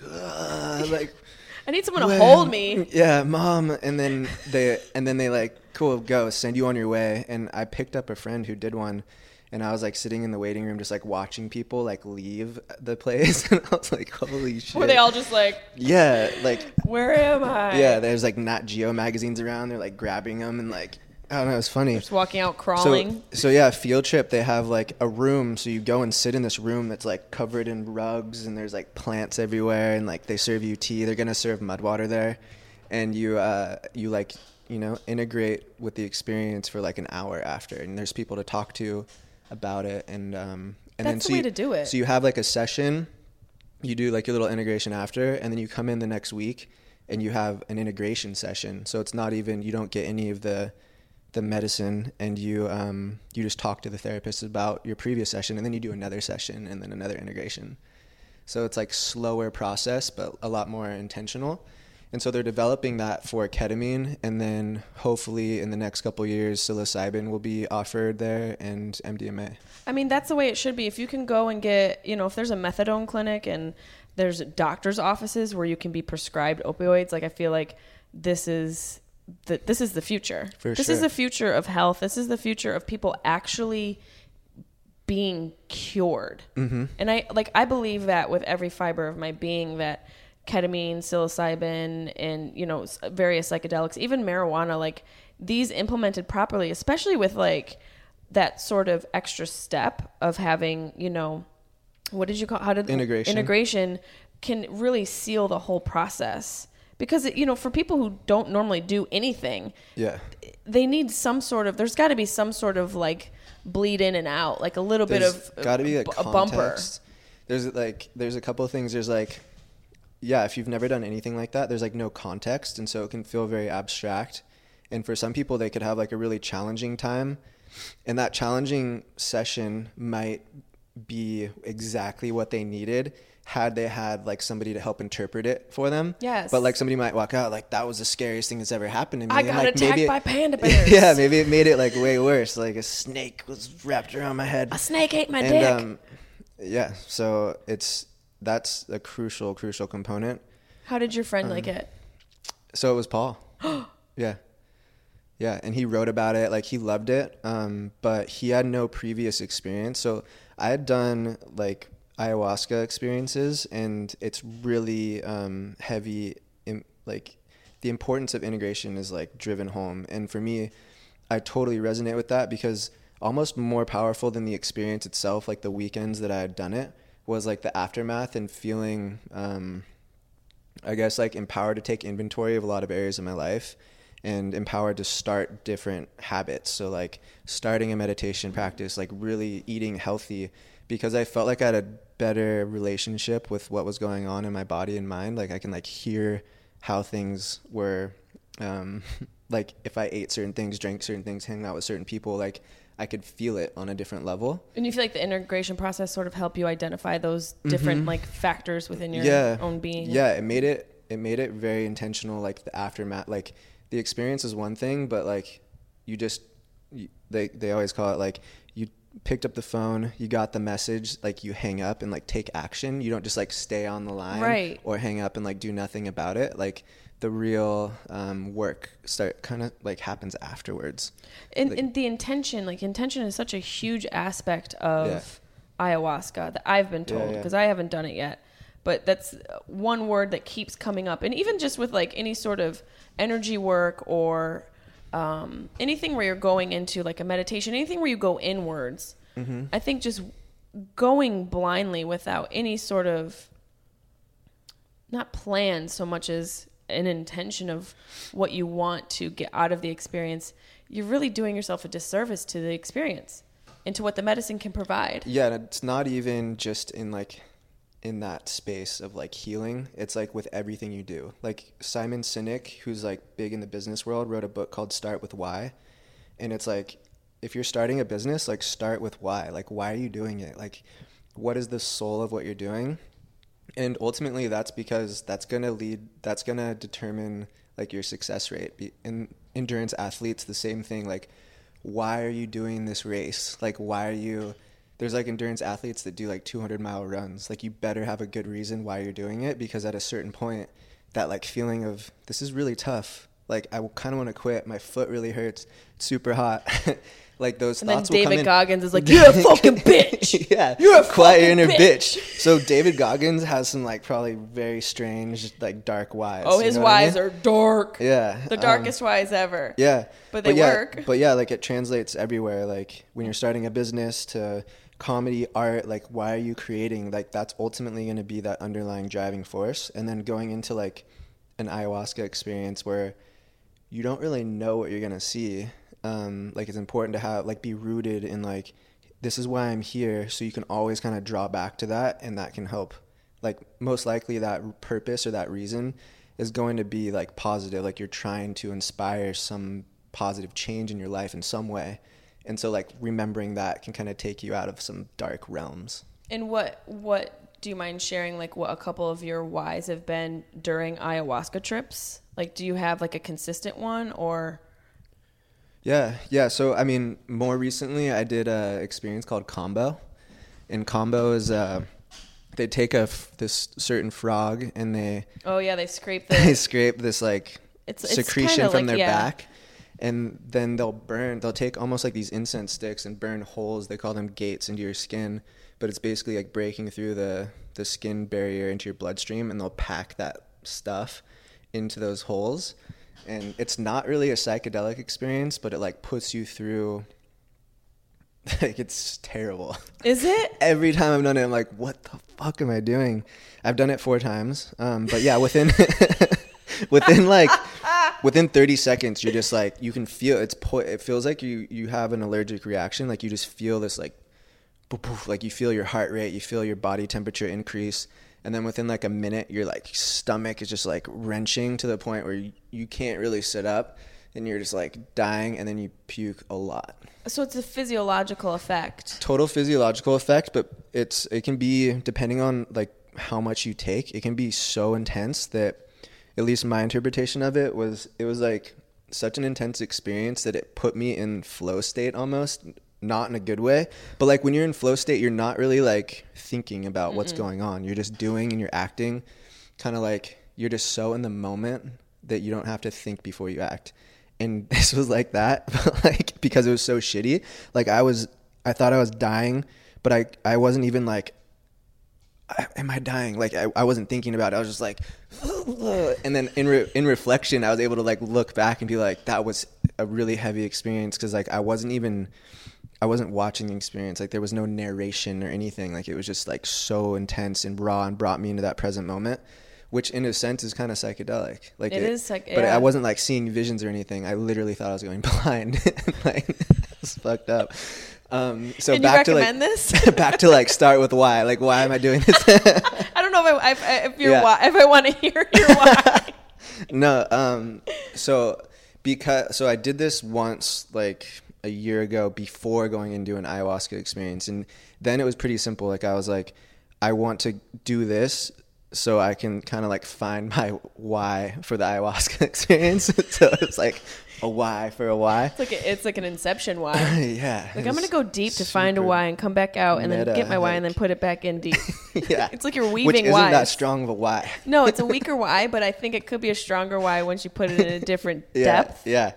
I need someone to hold me.
Yeah, mom. And then they like, cool, go, send you on your way. And I picked up a friend who did one, and I was like sitting in the waiting room just like watching people like leave the place, and I was like, holy shit.
Were they all just like,
yeah, like
where am I?
Yeah, there's like Nat Geo magazines around. They're like grabbing them and like, I don't know, it's funny.
Just walking out crawling.
So yeah, Field Trip, they have like a room, so you go and sit in this room that's like covered in rugs and there's like plants everywhere, and like they serve you tea. They're gonna serve mud water there, and you like integrate with the experience for like an hour after, and there's people to talk to about it, and
That's
then
the way to do it.
So you have like a session, you do like your little integration after, and then you come in the next week and you have an integration session. So it's not even, you don't get any of the medicine, and you just talk to the therapist about your previous session, and then you do another session and then another integration. So it's like slower process, but a lot more intentional. And so they're developing that for ketamine, and then hopefully in the next couple of years, psilocybin will be offered there, and MDMA.
I mean, that's the way it should be. If you can go and get, if there's a methadone clinic and there's doctor's offices where you can be prescribed opioids, like I feel like this is the future. This is the future of health. This is the future of people actually being cured. Mm-hmm. And I believe that with every fiber of my being, that ketamine, psilocybin, and various psychedelics, even marijuana, like these implemented properly, especially with like that sort of extra step of having, what did you call integration can really seal the whole process. Because, for people who don't normally do anything, they need some sort of, there's got to be some sort of like bleed in and out, like a little bit of
got to be like
a bumper.
There's a couple of things. There's like, if you've never done anything like that, there's like no context. And so it can feel very abstract. And for some people, they could have like a really challenging time. And that challenging session might be exactly what they needed had they had like somebody to help interpret it for them.
Yes.
But like somebody might walk out like, that was the scariest thing that's ever happened to me.
I got
like,
attacked by panda bears.
Yeah, maybe it made it like way worse. Like a snake was wrapped around my head.
A snake ate my dick.
So that's a crucial component.
How did your friend like it?
So it was Paul. Yeah. And he wrote about it. Like he loved it. But he had no previous experience. So I had done like ayahuasca experiences, and it's really heavy in, like the importance of integration is like driven home. And for me, I totally resonate with that, because almost more powerful than the experience itself, like the weekends that I had done it, was like the aftermath and feeling I guess like empowered to take inventory of a lot of areas of my life, and empowered to start different habits. So like starting a meditation practice, like really eating healthy, because I felt like I had a better relationship with what was going on in my body and mind. Like I can like hear how things were, like if I ate certain things, drank certain things, hang out with certain people, like I could feel it on a different level.
And you feel like the integration process sort of helped you identify those different like factors within your own being?
Yeah, it made it very intentional. Like the aftermath, like the experience is one thing, but like they always call it like you picked up the phone, you got the message, like you hang up and like take action. You don't just like stay on the line or hang up and like do nothing about it. Like the real work kind of like happens afterwards.
And the intention is such a huge aspect of ayahuasca that I've been told, because I haven't done it yet. But that's one word that keeps coming up. And even just with like any sort of energy work or anything where you're going into like a meditation, anything where you go inwards, I think just going blindly without any sort of, not plan so much as an intention of what you want to get out of the experience, you're really doing yourself a disservice to the experience and to what the medicine can provide.
Yeah, and it's not even just in that space of like healing. It's like with everything you do. Like Simon Sinek, who's like big in the business world, wrote a book called Start With Why. And it's like, if you're starting a business, like start with why. Like, why are you doing it? Like, what is the soul of what you're doing? And ultimately that's because that's going to determine like your success rate. In endurance athletes, the same thing. Like, why are you doing this race? Like, there's like endurance athletes that do like 200-mile runs. Like, you better have a good reason why you're doing it, because at a certain point, that like feeling of this is really tough. Like, I kind of want to quit. My foot really hurts. It's super hot. Like those
and
thoughts
then
will come in.
David Goggins is like, you're a fucking bitch.
Yeah.
You're a
quiet
fucking
inner
bitch.
So David Goggins has some like probably very strange, like dark whys.
Oh, his whys are dark.
Yeah.
The darkest whys ever.
Yeah.
But they work.
But yeah, like it translates everywhere. Like when you're starting a business to comedy, art, like why are you creating? Like that's ultimately going to be that underlying driving force. And then going into like an ayahuasca experience where you don't really know what you're going to see. Like it's important to have like be rooted in like, this is why I'm here, so you can always kind of draw back to that, and that can help. Like most likely that purpose or that reason is going to be like positive, like you're trying to inspire some positive change in your life in some way. And so like remembering that can kind of take you out of some dark realms.
And what do you mind sharing, like what a couple of your whys have been during ayahuasca trips? Like, do you have like a consistent one or?
Yeah. So, I mean, more recently I did a experience called Combo. And Combo is, they take this certain frog and they scrape this like secretion from their back. And then they'll take almost like these incense sticks and burn holes. They call them gates into your skin, but it's basically like breaking through the skin barrier into your bloodstream, and they'll pack that stuff into those holes. And it's not really a psychedelic experience, but it like puts you through, like it's terrible.
Is it?
Every time I've done it, I'm like, what the fuck am I doing? I've done it 4 times. But yeah, within 30 seconds, you're just like, you can feel it feels like you have an allergic reaction. Like you just feel this like, poof, poof, like you feel your heart rate, you feel your body temperature increase. And then within like a minute, your like stomach is just like wrenching to the point where you can't really sit up, and you're just like dying, and then you puke a lot.
So it's a physiological effect.
Total physiological effect, but it can be, depending on like how much you take, it can be so intense that, at least my interpretation of it was like such an intense experience that it put me in flow state almost. Not in a good way, but like when you're in flow state, you're not really like thinking about what's going on. You're just doing and you're acting, kind of like you're just so in the moment that you don't have to think before you act. And this was like that, but like because it was so shitty. Like I thought I was dying, but I wasn't even like, am I dying? Like I wasn't thinking about it. I was just like, and then in reflection, I was able to like look back and be like, that was a really heavy experience, because like I wasn't watching the experience. Like there was no narration or anything. Like it was just like so intense and raw and brought me into that present moment, which in a sense is kind of psychedelic. Like it is but I wasn't like seeing visions or anything. I literally thought I was going blind. Like it's fucked up. So
can
back
you recommend this?
Back to like Start With Why. Like, why am I doing this?
I don't know if I want to hear your why.
No. So I did this once, like a year ago before going into an ayahuasca experience. And then it was pretty simple. Like I was like, I want to do this so I can kind of like find my why for the ayahuasca experience. So it's like a why for a why.
It's like an inception why.
Yeah.
Like I'm going to go deep to find a why and come back out and then get my why and then put it back in deep.
Yeah.
It's like you're weaving
Which isn't
whys.
that strong of a why.
No, it's a weaker why, but I think it could be a stronger why once you put it in a different depth.
Yeah.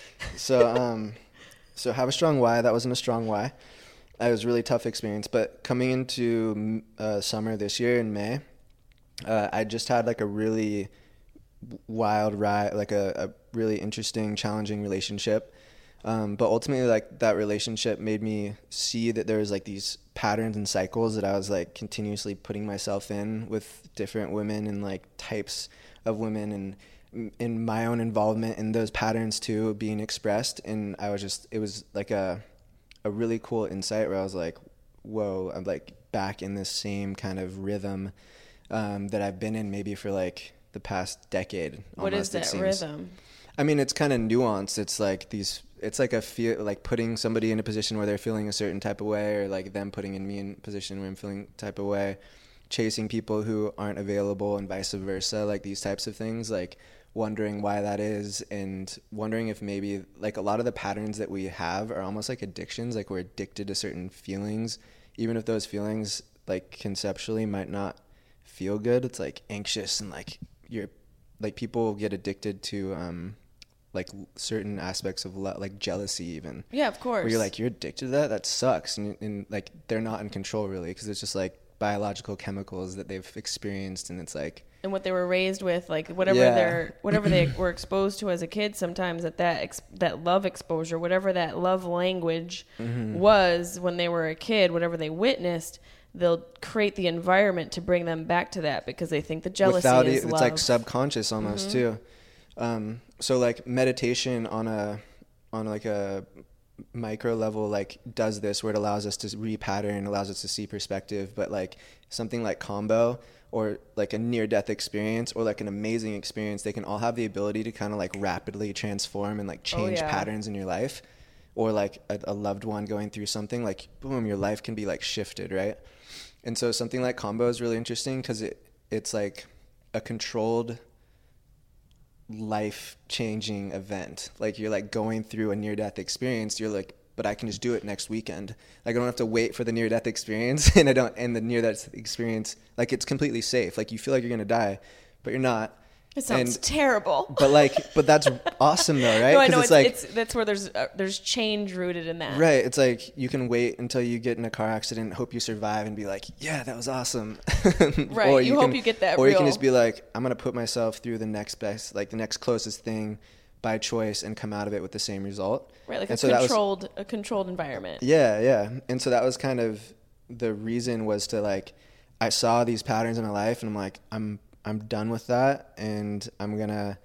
So have a strong why. That wasn't a strong why. It was a really tough experience. But coming into summer this year in May, I just had like a really wild ride, like a really interesting, challenging relationship. But ultimately, like that relationship made me see that there was like these patterns and cycles that I was like continuously putting myself in with different women and like types of women, and in my own involvement in those patterns too being expressed. And it was like a really cool insight where I was like, whoa, I'm like back in this same kind of rhythm that I've been in maybe for like the past decade.
What is that rhythm?
I mean, it's kind of nuanced. It's like it's like a feel, like putting somebody in a position where they're feeling a certain type of way, or like them putting in me in a position where I'm feeling type of way, chasing people who aren't available and vice versa, like these types of things, like wondering why that is, and wondering if maybe like a lot of the patterns that we have are almost like addictions, like we're addicted to certain feelings, even if those feelings like conceptually might not feel good. It's like anxious, and like you're like people get addicted to like certain aspects of like jealousy even.
Yeah, of course.
Where you're like, you're addicted to that sucks. And like they're not in control really, because it's just like biological chemicals that they've experienced, and it's like,
and what they were raised with, like whatever they were exposed to as a kid, sometimes that love exposure, whatever that love language was when they were a kid, whatever they witnessed, they'll create the environment to bring them back to that because they think the jealousy is love.
It's like subconscious almost too. So like meditation on a micro level like does this, where it allows us to repattern, allows us to see perspective. But like something like Kambo, or like a near-death experience, or like an amazing experience, they can all have the ability to kind of like rapidly transform and like change patterns in your life. Or like a loved one going through something, like boom, your life can be like shifted, right? And so something like Kambo is really interesting because it's like a controlled life-changing event. Like you're like going through a near-death experience, you're like, but I can just do it next weekend. Like I don't have to wait for the near-death experience, and the near-death experience, like it's completely safe. Like you feel like you're gonna die, but you're not.
It sounds terrible.
But that's awesome though, right?
No, I know. That's where there's change rooted in that.
Right. It's like you can wait until you get in a car accident, hope you survive, and be like, yeah, that was awesome.
Right. Or you hope you get that.
Or you can just be like, I'm gonna put myself through the next best, like the next closest thing by choice, and come out of it with the same result.
Right. Like a controlled environment.
Yeah. Yeah. And so that was kind of the reason, was to like, I saw these patterns in my life, and I'm like, I'm done with that, and I'm gonna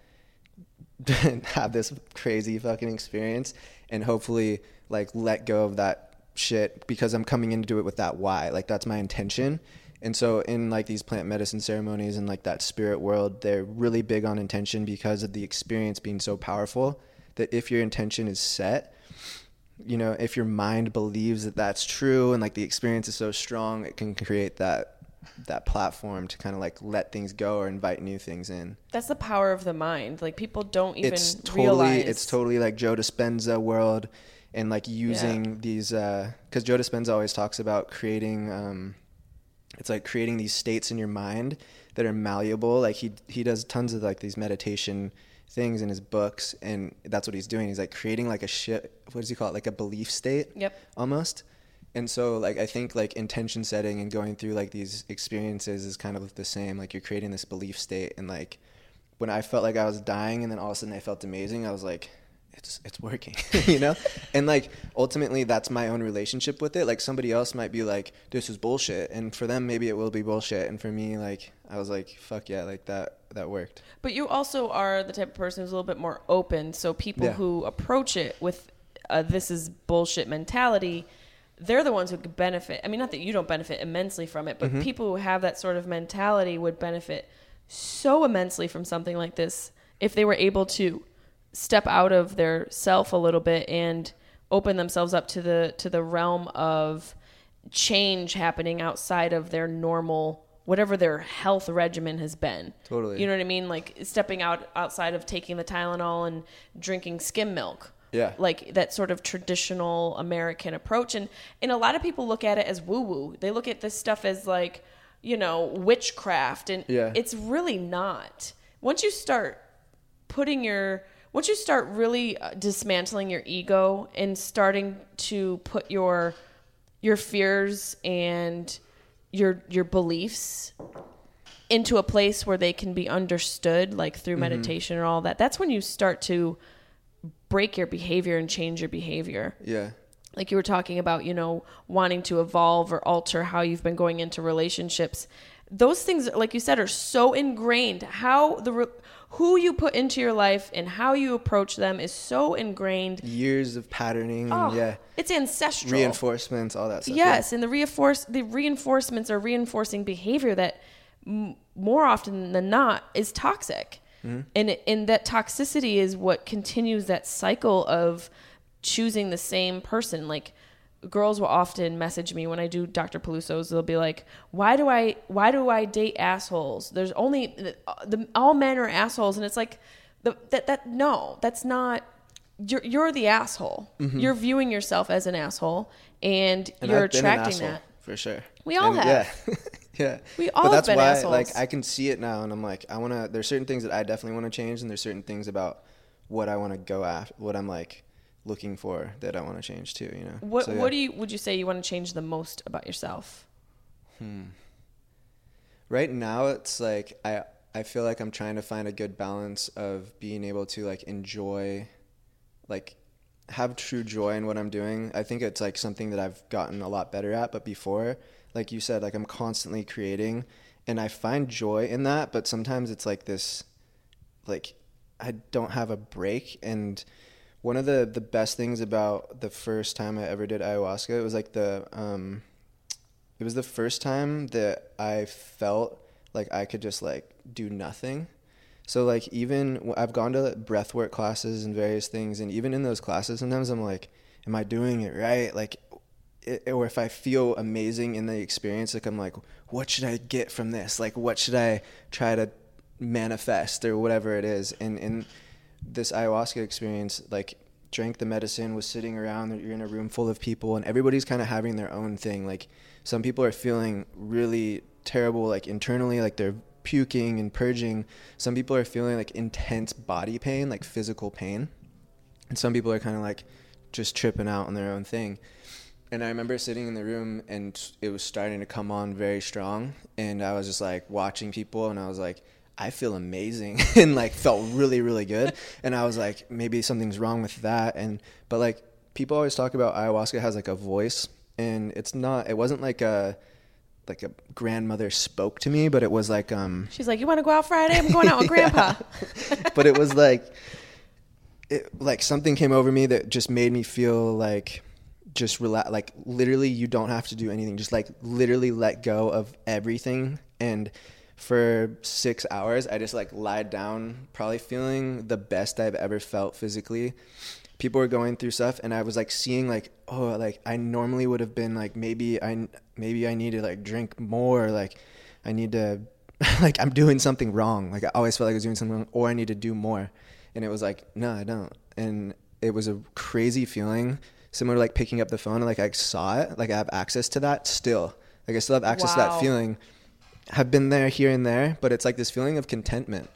have this crazy fucking experience and hopefully like let go of that shit, because I'm coming into it with that why. Like that's my intention. And so in like these plant medicine ceremonies and like that spirit world, they're really big on intention because of the experience being so powerful, that if your intention is set, you know, if your mind believes that that's true, and like the experience is so strong, it can create that platform to kind of like let things go or invite new things in.
That's the power of the mind. Like people don't even realize.
It's totally like Joe Dispenza world, and like using these, because Joe Dispenza always talks about creating, it's like creating these states in your mind that are malleable. Like he does tons of like these meditation things in his books, and that's what he's doing. He's like creating like what does he call it? Like a belief state.
Yep.
Almost. And so like I think like intention setting and going through like these experiences is kind of the same. Like you're creating this belief state, and like when I felt like I was dying and then all of a sudden I felt amazing, I was like, it's working, you know? And like ultimately that's my own relationship with it. Like somebody else might be like, this is bullshit, and for them maybe it will be bullshit, and for me, like I was like, fuck yeah, like that worked. But
you also are the type of person who's a little bit more open, so people who approach it with this is bullshit mentality, they're the ones who could benefit. I mean, not that you don't benefit immensely from it, but people who have that sort of mentality would benefit so immensely from something like this if they were able to step out of their self a little bit and open themselves up to the realm of change happening outside of their normal, whatever their health regimen has been.
Totally.
You know what I mean? Like stepping outside of taking the Tylenol and drinking skim milk.
Yeah.
Like that sort of traditional American approach. And a lot of people look at it as woo-woo. They look at this stuff as like, you know, witchcraft. And it's really not. Once you start really dismantling your ego and starting to put your fears and your beliefs into a place where they can be understood, like through meditation and all that, that's when you start to break your behavior and change your behavior.
Yeah.
Like you were talking about, you know, wanting to evolve or alter how you've been going into relationships. Those things, like you said, are so ingrained. Who you put into your life and how you approach them is so ingrained.
Years of patterning.
It's ancestral.
Reinforcements, all that stuff.
Yes, and the reinforcements are reinforcing behavior that more often than not is toxic. And that toxicity is what continues that cycle of choosing the same person. Like girls will often message me when I do Dr. Peluso's. They'll be like, why do I date assholes? There's only all men are assholes. And it's like no, that's not, you're the asshole. You're viewing yourself as an asshole and you're attracting that.
For sure.
We all have.
Yeah. Yeah.
We all have been assholes.
Like I can see it now and I'm like, there's certain things that I definitely want to change and there's certain things about what I want to go after, what I'm like looking for that I want to change too, you know?
What would you say you want to change the most about yourself?
Right now it's like, I feel like I'm trying to find a good balance of being able to like enjoy, like have true joy in what I'm doing. I think it's like something that I've gotten a lot better at, but before, like you said, like I'm constantly creating and I find joy in that, but sometimes it's like this, like I don't have a break. And one of the best things about the first time I ever did ayahuasca, it was like it was the first time that I felt like I could just like do nothing. So like even I've gone to breathwork classes and various things, and even in those classes, sometimes I'm like, am I doing it right? Like, or if I feel amazing in the experience, like I'm like, what should I get from this? Like, what should I try to manifest or whatever it is? And in this ayahuasca experience, like drank the medicine, was sitting around, you're in a room full of people and everybody's kind of having their own thing. Like some people are feeling really terrible, like internally, like they're puking and purging. Some people are feeling like intense body pain, like physical pain. And some people are kind of like just tripping out on their own thing. And I remember sitting in the room and it was starting to come on very strong. And I was just like watching people and I was like, I feel amazing and like felt really, really good. And I was like, maybe something's wrong with that. But like people always talk about ayahuasca has like a voice, and it wasn't like a grandmother spoke to me, but it was like,
she's like, you want to go out Friday? I'm going out with grandpa.
But it was like something came over me that just made me feel like, just relax, like literally you don't have to do anything, just like literally let go of everything. And for 6 hours I just like lied down, probably feeling the best I've ever felt physically. People were going through stuff and I was like seeing like, oh, like I normally would have been like, maybe I need to like drink more, like I need to like I'm doing something wrong, like I always felt like I was doing something wrong, or I need to do more. And it was like, no, I don't. And it was a crazy feeling, similar to like picking up the phone and like I saw it, like I have access to that still. Like I still have access to that feeling. Have been there here and there, but it's like this feeling of contentment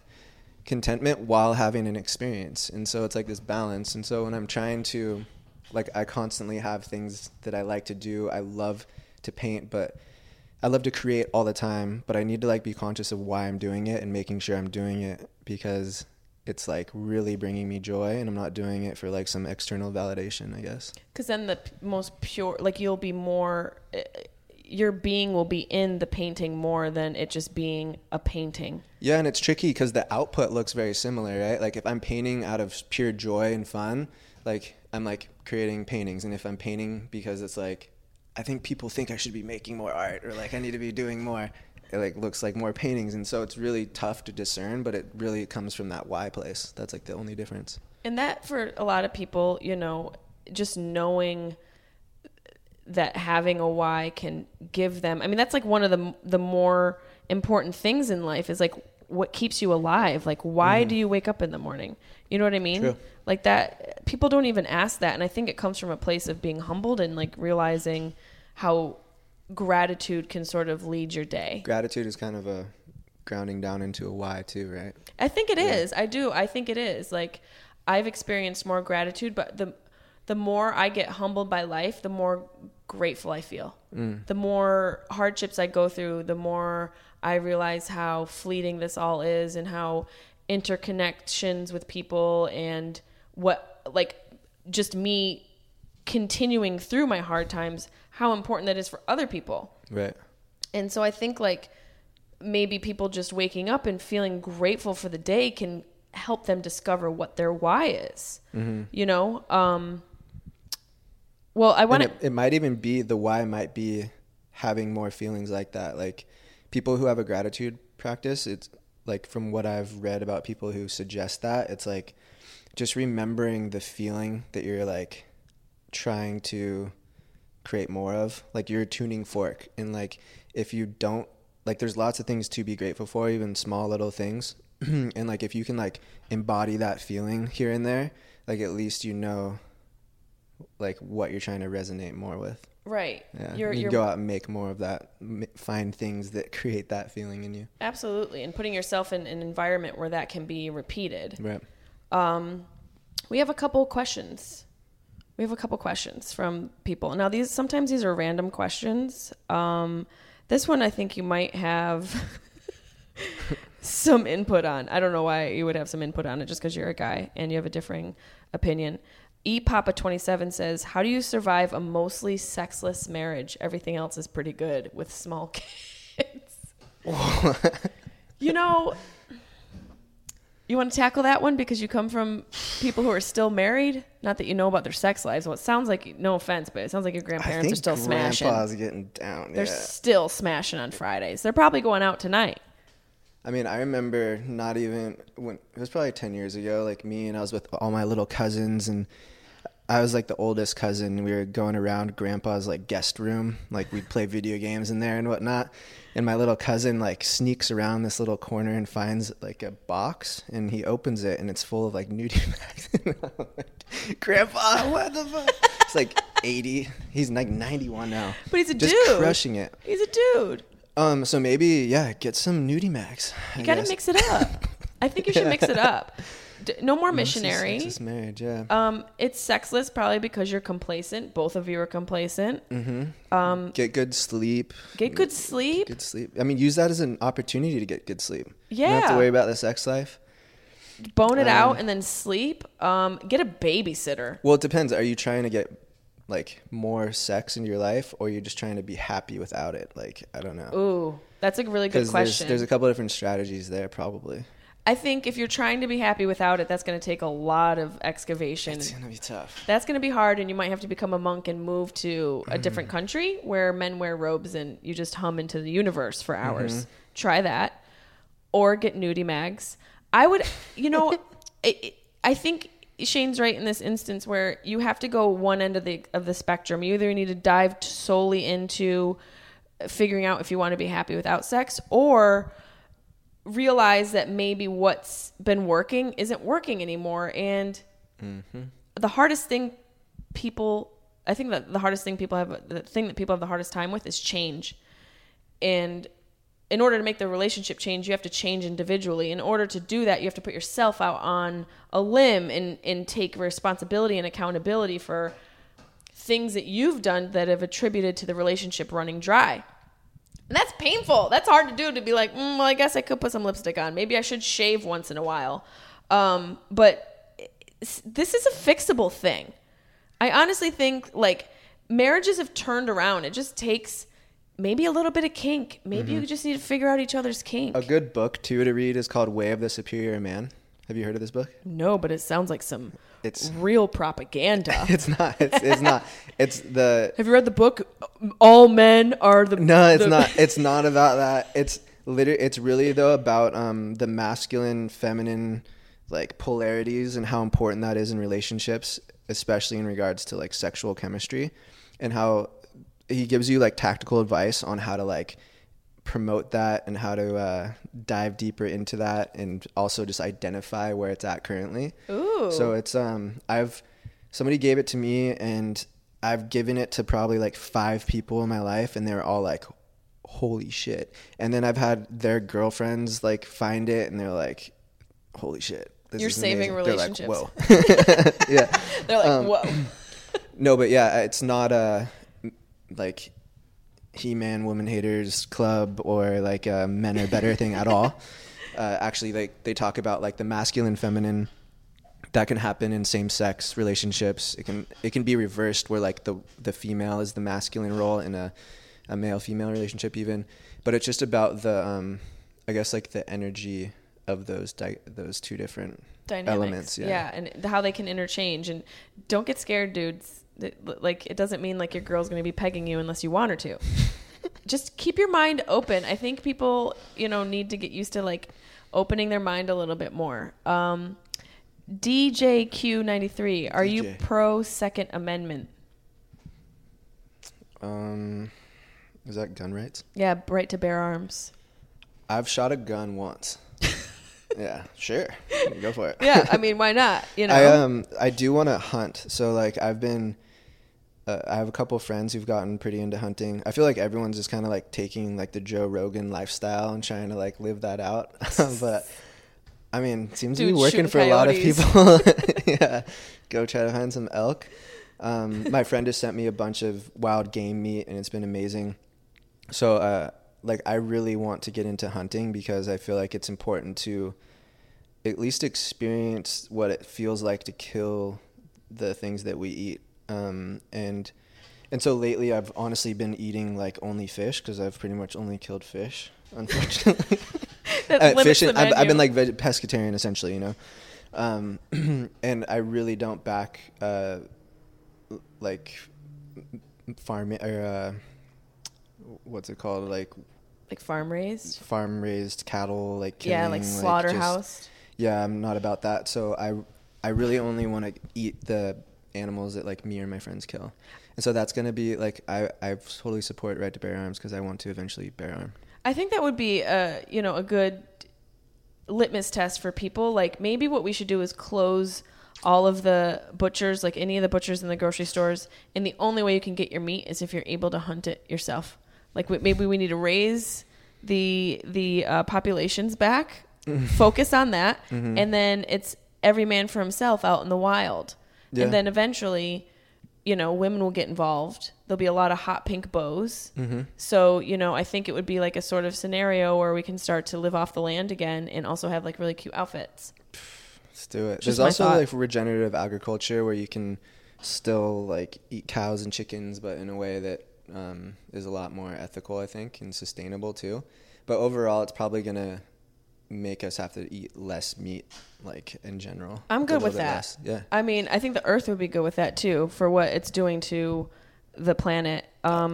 while having an experience. And so it's like this balance. And so when I'm trying to, like, I constantly have things that I like to do. I love to paint, but I love to create all the time, but I need to like be conscious of why I'm doing it and making sure I'm doing it because it's like really bringing me joy and I'm not doing it for like some external validation, I guess. Because
then the most pure, like you'll be more, your being will be in the painting more than it just being a painting.
Yeah, and it's tricky because the output looks very similar, right? Like if I'm painting out of pure joy and fun, like I'm like creating paintings. And if I'm painting because it's like, I think people think I should be making more art or like I need to be doing more, it like looks like more paintings. And so it's really tough to discern, but it really comes from that why place. That's like the only difference.
And that for a lot of people, you know, just knowing that having a why can give them, I mean, that's like one of the more important things in life is like what keeps you alive. Like, why do you wake up in the morning? You know what I mean?
True.
Like that, people don't even ask that. And I think it comes from a place of being humbled and like realizing how gratitude can sort of lead your day.
Gratitude is kind of a grounding down into a why too, right?
I think it is. I do. I think it is. Like, I've experienced more gratitude, but the more I get humbled by life, the more grateful I feel. The more hardships I go through, the more I realize how fleeting this all is and how interconnections with people and what, like, just me continuing through my hard times, how important that is for other people.
Right.
And so I think like maybe people just waking up and feeling grateful for the day can help them discover what their why is. You know? Well, I want to...
It might even be, the why might be having more feelings like that. Like, people who have a gratitude practice, it's like, from what I've read about people who suggest that, it's like just remembering the feeling that you're like trying to create more of. Like, you're a tuning fork, and like, if you don't, like, there's lots of things to be grateful for, even small little things. And like, if you can like embody that feeling here and there, like, at least you know like what you're trying to resonate more with.
Right.
Yeah. You go out and make more of that, find things that create that feeling in you.
Absolutely. And putting yourself in an environment where that can be repeated.
Right.
We have a couple questions. From people. Now, sometimes these are random questions. This one I think you might have some input on. I don't know why you would have some input on it, just because you're a guy and you have a differing opinion. ePapa27 says, how do you survive a mostly sexless marriage? Everything else is pretty good with small kids. You know, you want to tackle that one because you come from people who are still married? Not that you know about their sex lives. Well, it sounds like, no offense, but it sounds like your grandparents are still smashing.
Grandpa's getting down.
They're still smashing on Fridays. They're probably going out tonight.
I mean, I remember not even when it was probably 10 years ago, like me and I was with all my little cousins, and I was like the oldest cousin. We were going around Grandpa's like guest room, like we'd play video games in there and whatnot. And my little cousin like sneaks around this little corner and finds like a box, and he opens it and it's full of like nudie bags. Like, Grandpa, what the fuck? It's like 80. He's like 91 now.
But he's a dude.
Just crushing it.
He's a dude.
So maybe, yeah, get some nudie mags.
You got to mix it up. I think you should mix it up. No more missionary.
Sexless marriage, yeah.
It's sexless probably because you're complacent. Both of you are complacent.
Mm-hmm. Get good sleep.
Get good sleep.
Good sleep. I mean, use that as an opportunity to get good sleep.
Yeah.
You don't have to worry about the sex life.
Bone it out and then sleep. Get a babysitter.
Well, it depends. Are you trying to get like more sex in your life, or you're just trying to be happy without it? Like, I don't know.
Ooh, that's a really good question.
There's a couple different strategies there, probably.
I think if you're trying to be happy without it, that's going to take a lot of excavation.
It's going to be tough.
That's going to be hard, and you might have to become a monk and move to a different country where men wear robes and you just hum into the universe for hours. Try that. Or get nudie mags. I would, I think Shane's right in this instance where you have to go one end of the spectrum. You either need to dive solely into figuring out if you want to be happy without sex, or realize that maybe what's been working isn't working anymore. And the hardest thing I think that the thing that people have the hardest time with is change. And in order to make the relationship change, you have to change individually. In order to do that, you have to put yourself out on a limb and take responsibility and accountability for things that you've done that have attributed to the relationship running dry. And that's painful. That's hard to do, to be like, well, I guess I could put some lipstick on. Maybe I should shave once in a while. But this is a fixable thing. I honestly think like marriages have turned around. It just takes maybe a little bit of kink. Maybe you just need to figure out each other's kink.
A good book too to read is called Way of the Superior Man. Have you heard of this book?
No, but it sounds like some real propaganda.
It's not. It's not. It's the.
Have you read the book? All men are the.
No, it's not. It's not about that. It's really though about the masculine, feminine, like polarities and how important that is in relationships, especially in regards to like sexual chemistry, and how he gives you like tactical advice on how to like promote that and how to dive deeper into that, and also just identify where it's at currently.
Ooh.
So it's somebody gave it to me, and I've given it to probably like 5 people in my life, and they're all like, holy shit. And then I've had their girlfriends like find it, and they're like, holy shit, this
You're
is
saving
amazing.
relationships.
They're like, whoa. Yeah.
They're like, whoa.
No, but yeah, it's not a like He-Man Woman Haters Club or like a men are better thing at all. Actually, they talk about like the masculine, feminine that can happen in same-sex relationships. It can be reversed where like the female is the masculine role in a male-female relationship even. But it's just about the I guess like the energy of those two different
Dynamics.
elements.
Yeah, and how they can interchange. And don't get scared, dudes. Like, it doesn't mean like your girl's going to be pegging you unless you want her to. Just keep your mind open. I think people, need to get used to like opening their mind a little bit more. DJQ93, are you pro Second Amendment?
Is that gun rights?
Yeah, right to bear arms.
I've shot a gun once. Yeah, sure. Go for it.
Yeah, I mean, why not?
I do want to hunt. So like I have a couple friends who've gotten pretty into hunting. I feel like everyone's just kind of like taking like the Joe Rogan lifestyle and trying to like live that out. But I mean, it seems to be working for
coyotes.
A lot of people. Yeah, go try to hunt some elk. My friend has sent me a bunch of wild game meat, and it's been amazing. So like I really want to get into hunting because I feel like it's important to at least experience what it feels like to kill the things that we eat. And so lately I've honestly been eating like only fish because I've pretty much only killed fish, unfortunately. Fish, I've been like pescatarian essentially, and I really don't back like farm or what's it called, like
farm raised
cattle, like killing,
yeah, like slaughterhouse.
Yeah, I'm not about that. So I really only want to eat the animals that like me or my friends kill. And so that's going to be like, I totally support right to bear arms because I want to eventually bear arm.
I think that would be a good litmus test for people. Like maybe what we should do is close all of the butchers, like any of the butchers in the grocery stores. And the only way you can get your meat is if you're able to hunt it yourself. Like maybe we need to raise the populations back, focus on that. Mm-hmm. And then it's every man for himself out in the wild. Yeah. And then eventually, women will get involved. There'll be a lot of hot pink bows. Mm-hmm. So, I think it would be like a sort of scenario where we can start to live off the land again and also have like really cute outfits.
Let's do it. There's also like regenerative agriculture where you can still like eat cows and chickens, but in a way that is a lot more ethical, I think, and sustainable too. But overall, it's probably going to make us have to eat less meat, like in general.
I'm good with that.
Less. Yeah.
I mean, I think the earth would be good with that too, for what it's doing to the planet.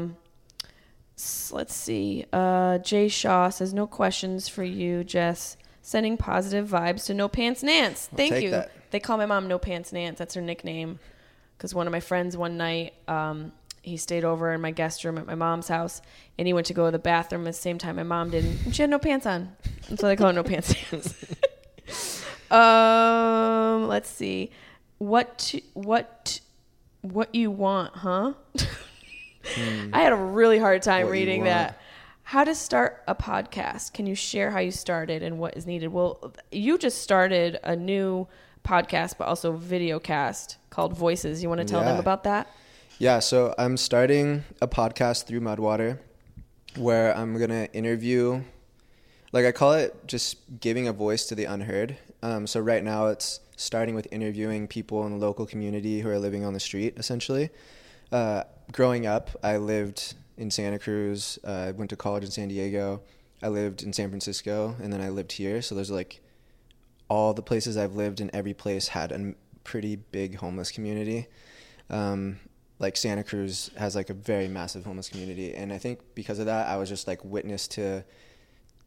Let's see. Jay Shaw says, no questions for you, Jess. Sending positive vibes to No Pants Nance. Thank you. That. They call my mom No Pants Nance. That's her nickname. Because one of my friends one night, he stayed over in my guest room at my mom's house, and he went to go to the bathroom at the same time my mom did, and she had no pants on. And so they call her No Pants Nance. Let's see. What you want, huh? I had a really hard time reading that. How to start a podcast. Can you share how you started and what is needed? Well, you just started a new podcast, but also video cast called Voices. You want to tell them about that?
Yeah, so I'm starting a podcast through Mudwater where I'm going to interview, like I call it just giving a voice to the unheard. So right now it's starting with interviewing people in the local community who are living on the street, essentially. Growing up, I lived in Santa Cruz. I went to college in San Diego. I lived in San Francisco, and then I lived here. So there's like all the places I've lived in, every place had a pretty big homeless community. Like Santa Cruz has like a very massive homeless community. And I think because of that, I was just like witness to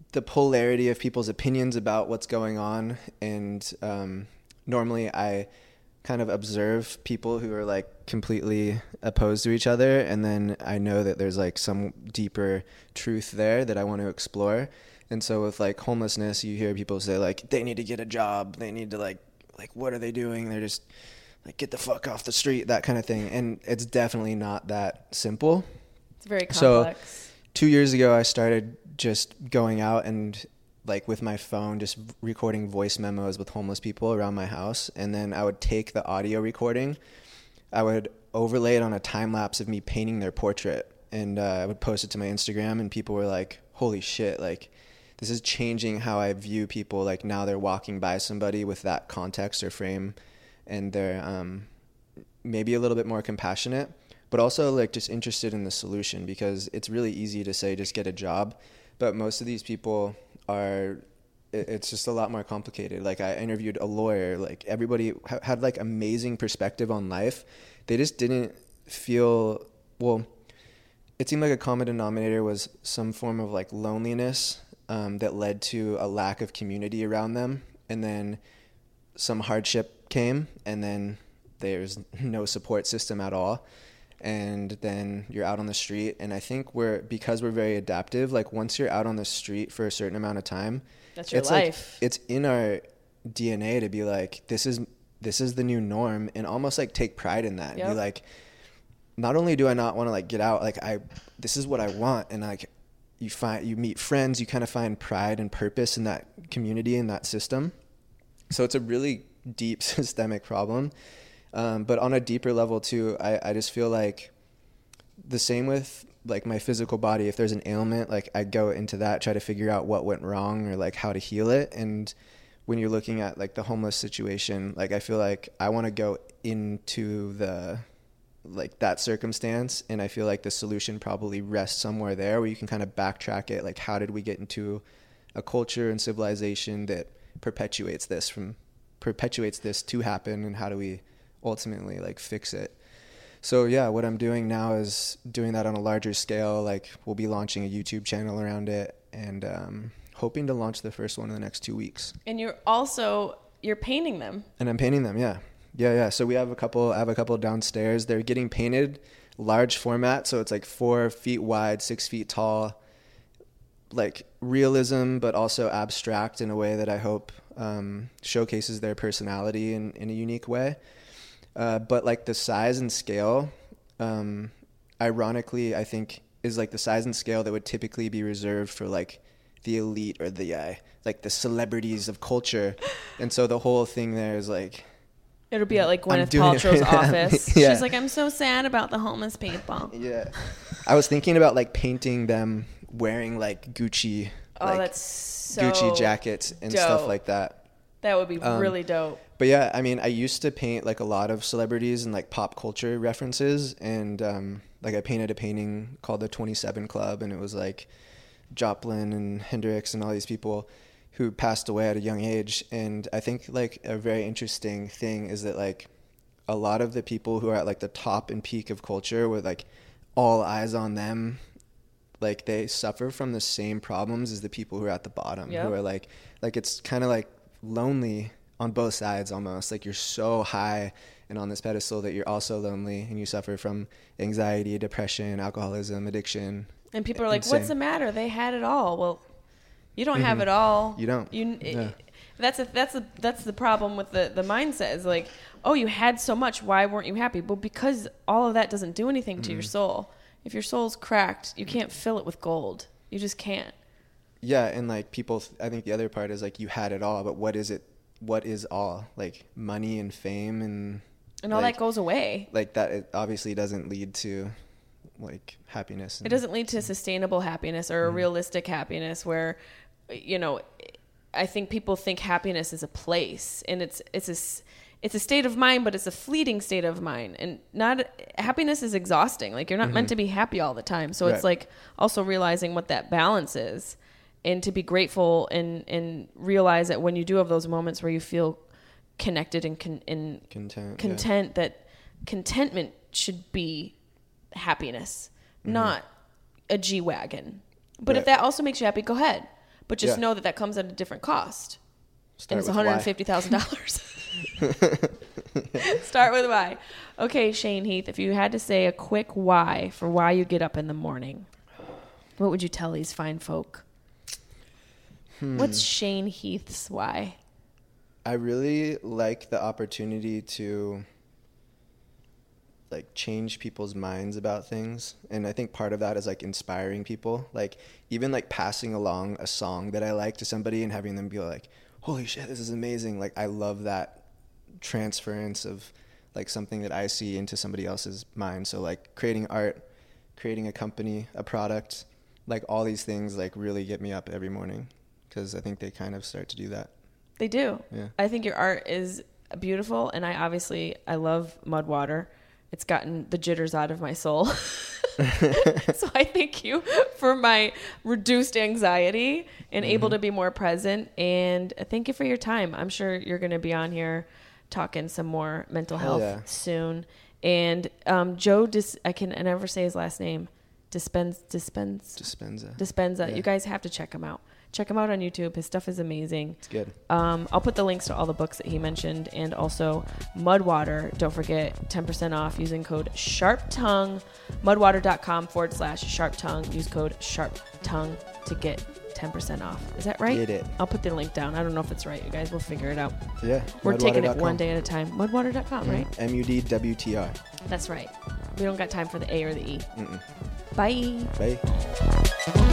the polarity of people's opinions about what's going on. And normally I kind of observe people who are like completely opposed to each other, and then I know that there's like some deeper truth there that I want to explore. And so with like homelessness, you hear people say like they need to get a job, they need to like what are they doing? They're just like get the fuck off the street, that kind of thing. And it's definitely not that simple.
It's very complex.
So 2 years ago I started just going out and like with my phone, just recording voice memos with homeless people around my house. And then I would take the audio recording, I would overlay it on a time lapse of me painting their portrait. And I would post it to my Instagram, and people were like, holy shit, like this is changing how I view people. Like now they're walking by somebody with that context or frame, and they're maybe a little bit more compassionate, but also like just interested in the solution, because it's really easy to say, just get a job. But most of these people it's just a lot more complicated. Like I interviewed a lawyer, like everybody had like amazing perspective on life. They just didn't feel, well, it seemed like a common denominator was some form of like loneliness that led to a lack of community around them. And then some hardship came, and then there's no support system at all. And then you're out on the street. And I think because we're very adaptive, like once you're out on the street for a certain amount of time,
that's your life.
Like, it's in our DNA to be like, this is the new norm, and almost like take pride in that. Yep. And be like, not only do I not want to like get out, like this is what I want. And like you meet friends, you kind of find pride and purpose in that community and that system. So it's a really deep systemic problem. But on a deeper level too, I just feel like the same with like my physical body. If there's an ailment, like I go into that, try to figure out what went wrong or like how to heal it. And when you're looking at like the homeless situation, like I feel like I want to go into that circumstance. And I feel like the solution probably rests somewhere there where you can kind of backtrack it. Like, how did we get into a culture and civilization that perpetuates this to happen, and how do we ultimately like fix it? So yeah, what I'm doing now is doing that on a larger scale. Like we'll be launching a YouTube channel around it, and hoping to launch the first one in the next 2 weeks.
And you're painting them.
And I'm painting them. Yeah. So I have a couple downstairs. They're getting painted, large format. So it's like 4 feet wide, 6 feet tall, like realism, but also abstract in a way that I hope showcases their personality in a unique way. But like the size and scale, ironically, I think is like the size and scale that would typically be reserved for like the elite or like the celebrities of culture. And so the whole thing there is like,
it'll be at like Gwyneth Paltrow's office. Yeah. She's like, I'm so sad about the homeless people.
Yeah. I was thinking about like painting them wearing like Gucci,
that's so
Gucci jackets and
dope.
Stuff like that.
That would be really dope.
But yeah, I mean, I used to paint like a lot of celebrities and like pop culture references. And like I painted a painting called the 27 Club, and it was like Joplin and Hendrix and all these people who passed away at a young age. And I think like a very interesting thing is that like a lot of the people who are at like the top and peak of culture with like all eyes on them, like they suffer from the same problems as the people who are at the bottom. Yep. Who are like it's kind of like lonely on both sides almost. Like you're so high and on this pedestal that you're also lonely, and you suffer from anxiety, depression, alcoholism, addiction.
And people are like, what's the matter? They had it all. Well, you don't have it all.
You don't.
That's the problem with the mindset is like, oh, you had so much. Why weren't you happy? Well, because all of that doesn't do anything to your soul. If your soul's cracked, you can't fill it with gold. You just can't.
Yeah. And like people, I think the other part is like, you had it all, but what is it? What is all? Like money and fame and
all that goes away.
Like that, it obviously doesn't lead to like happiness.
It doesn't lead to sustainable happiness or a realistic happiness where, you know, I think people think happiness is a place, and it's a state of mind, but it's a fleeting state of mind, and happiness is exhausting. Like you're not meant to be happy all the time. So it's like also realizing what that balance is, and to be grateful and realize that when you do have those moments where you feel connected and content, that contentment should be happiness, not a G-Wagon. But if that also makes you happy, go ahead. But just know that comes at a different cost.
Start
and it's $150,000. Start with why. Okay, Shane Heath, if you had to say a quick why for why you get up in the morning, what would you tell these fine folk? What's Shane Heath's why?
I really like the opportunity to like change people's minds about things, and I think part of that is like inspiring people, like even like passing along a song that I like to somebody and having them be like, holy shit, this is amazing. Like I love that transference of like something that I see into somebody else's mind. So like creating art, creating a company, a product, like all these things like really get me up every morning, because I think they kind of start to do that.
They do.
Yeah.
I think your art is beautiful, and I love Mudwater. It's gotten the jitters out of my soul. So I thank you for my reduced anxiety and able to be more present. And thank you for your time. I'm sure you're going to be on here talking some more mental health soon. And Joe, I never say his last name. Dispenza. Yeah. You guys have to check him out. Check him out on YouTube. His stuff is amazing.
It's good.
I'll put the links to all the books that he mentioned, and also Mudwater. Don't forget 10% off using code SHARPTONGUE. Mudwater.com/SharpTongue. Use code SharpTongue to get 10% off. Is that right?
Get it.
I'll put the link down. I don't know if it's right. You guys will figure it out.
Yeah.
We're taking it one day at a time. Mudwater.com, right?
MUDWTR.
That's right. We don't got time for the A or the E.
Mm-mm.
Bye.
Bye.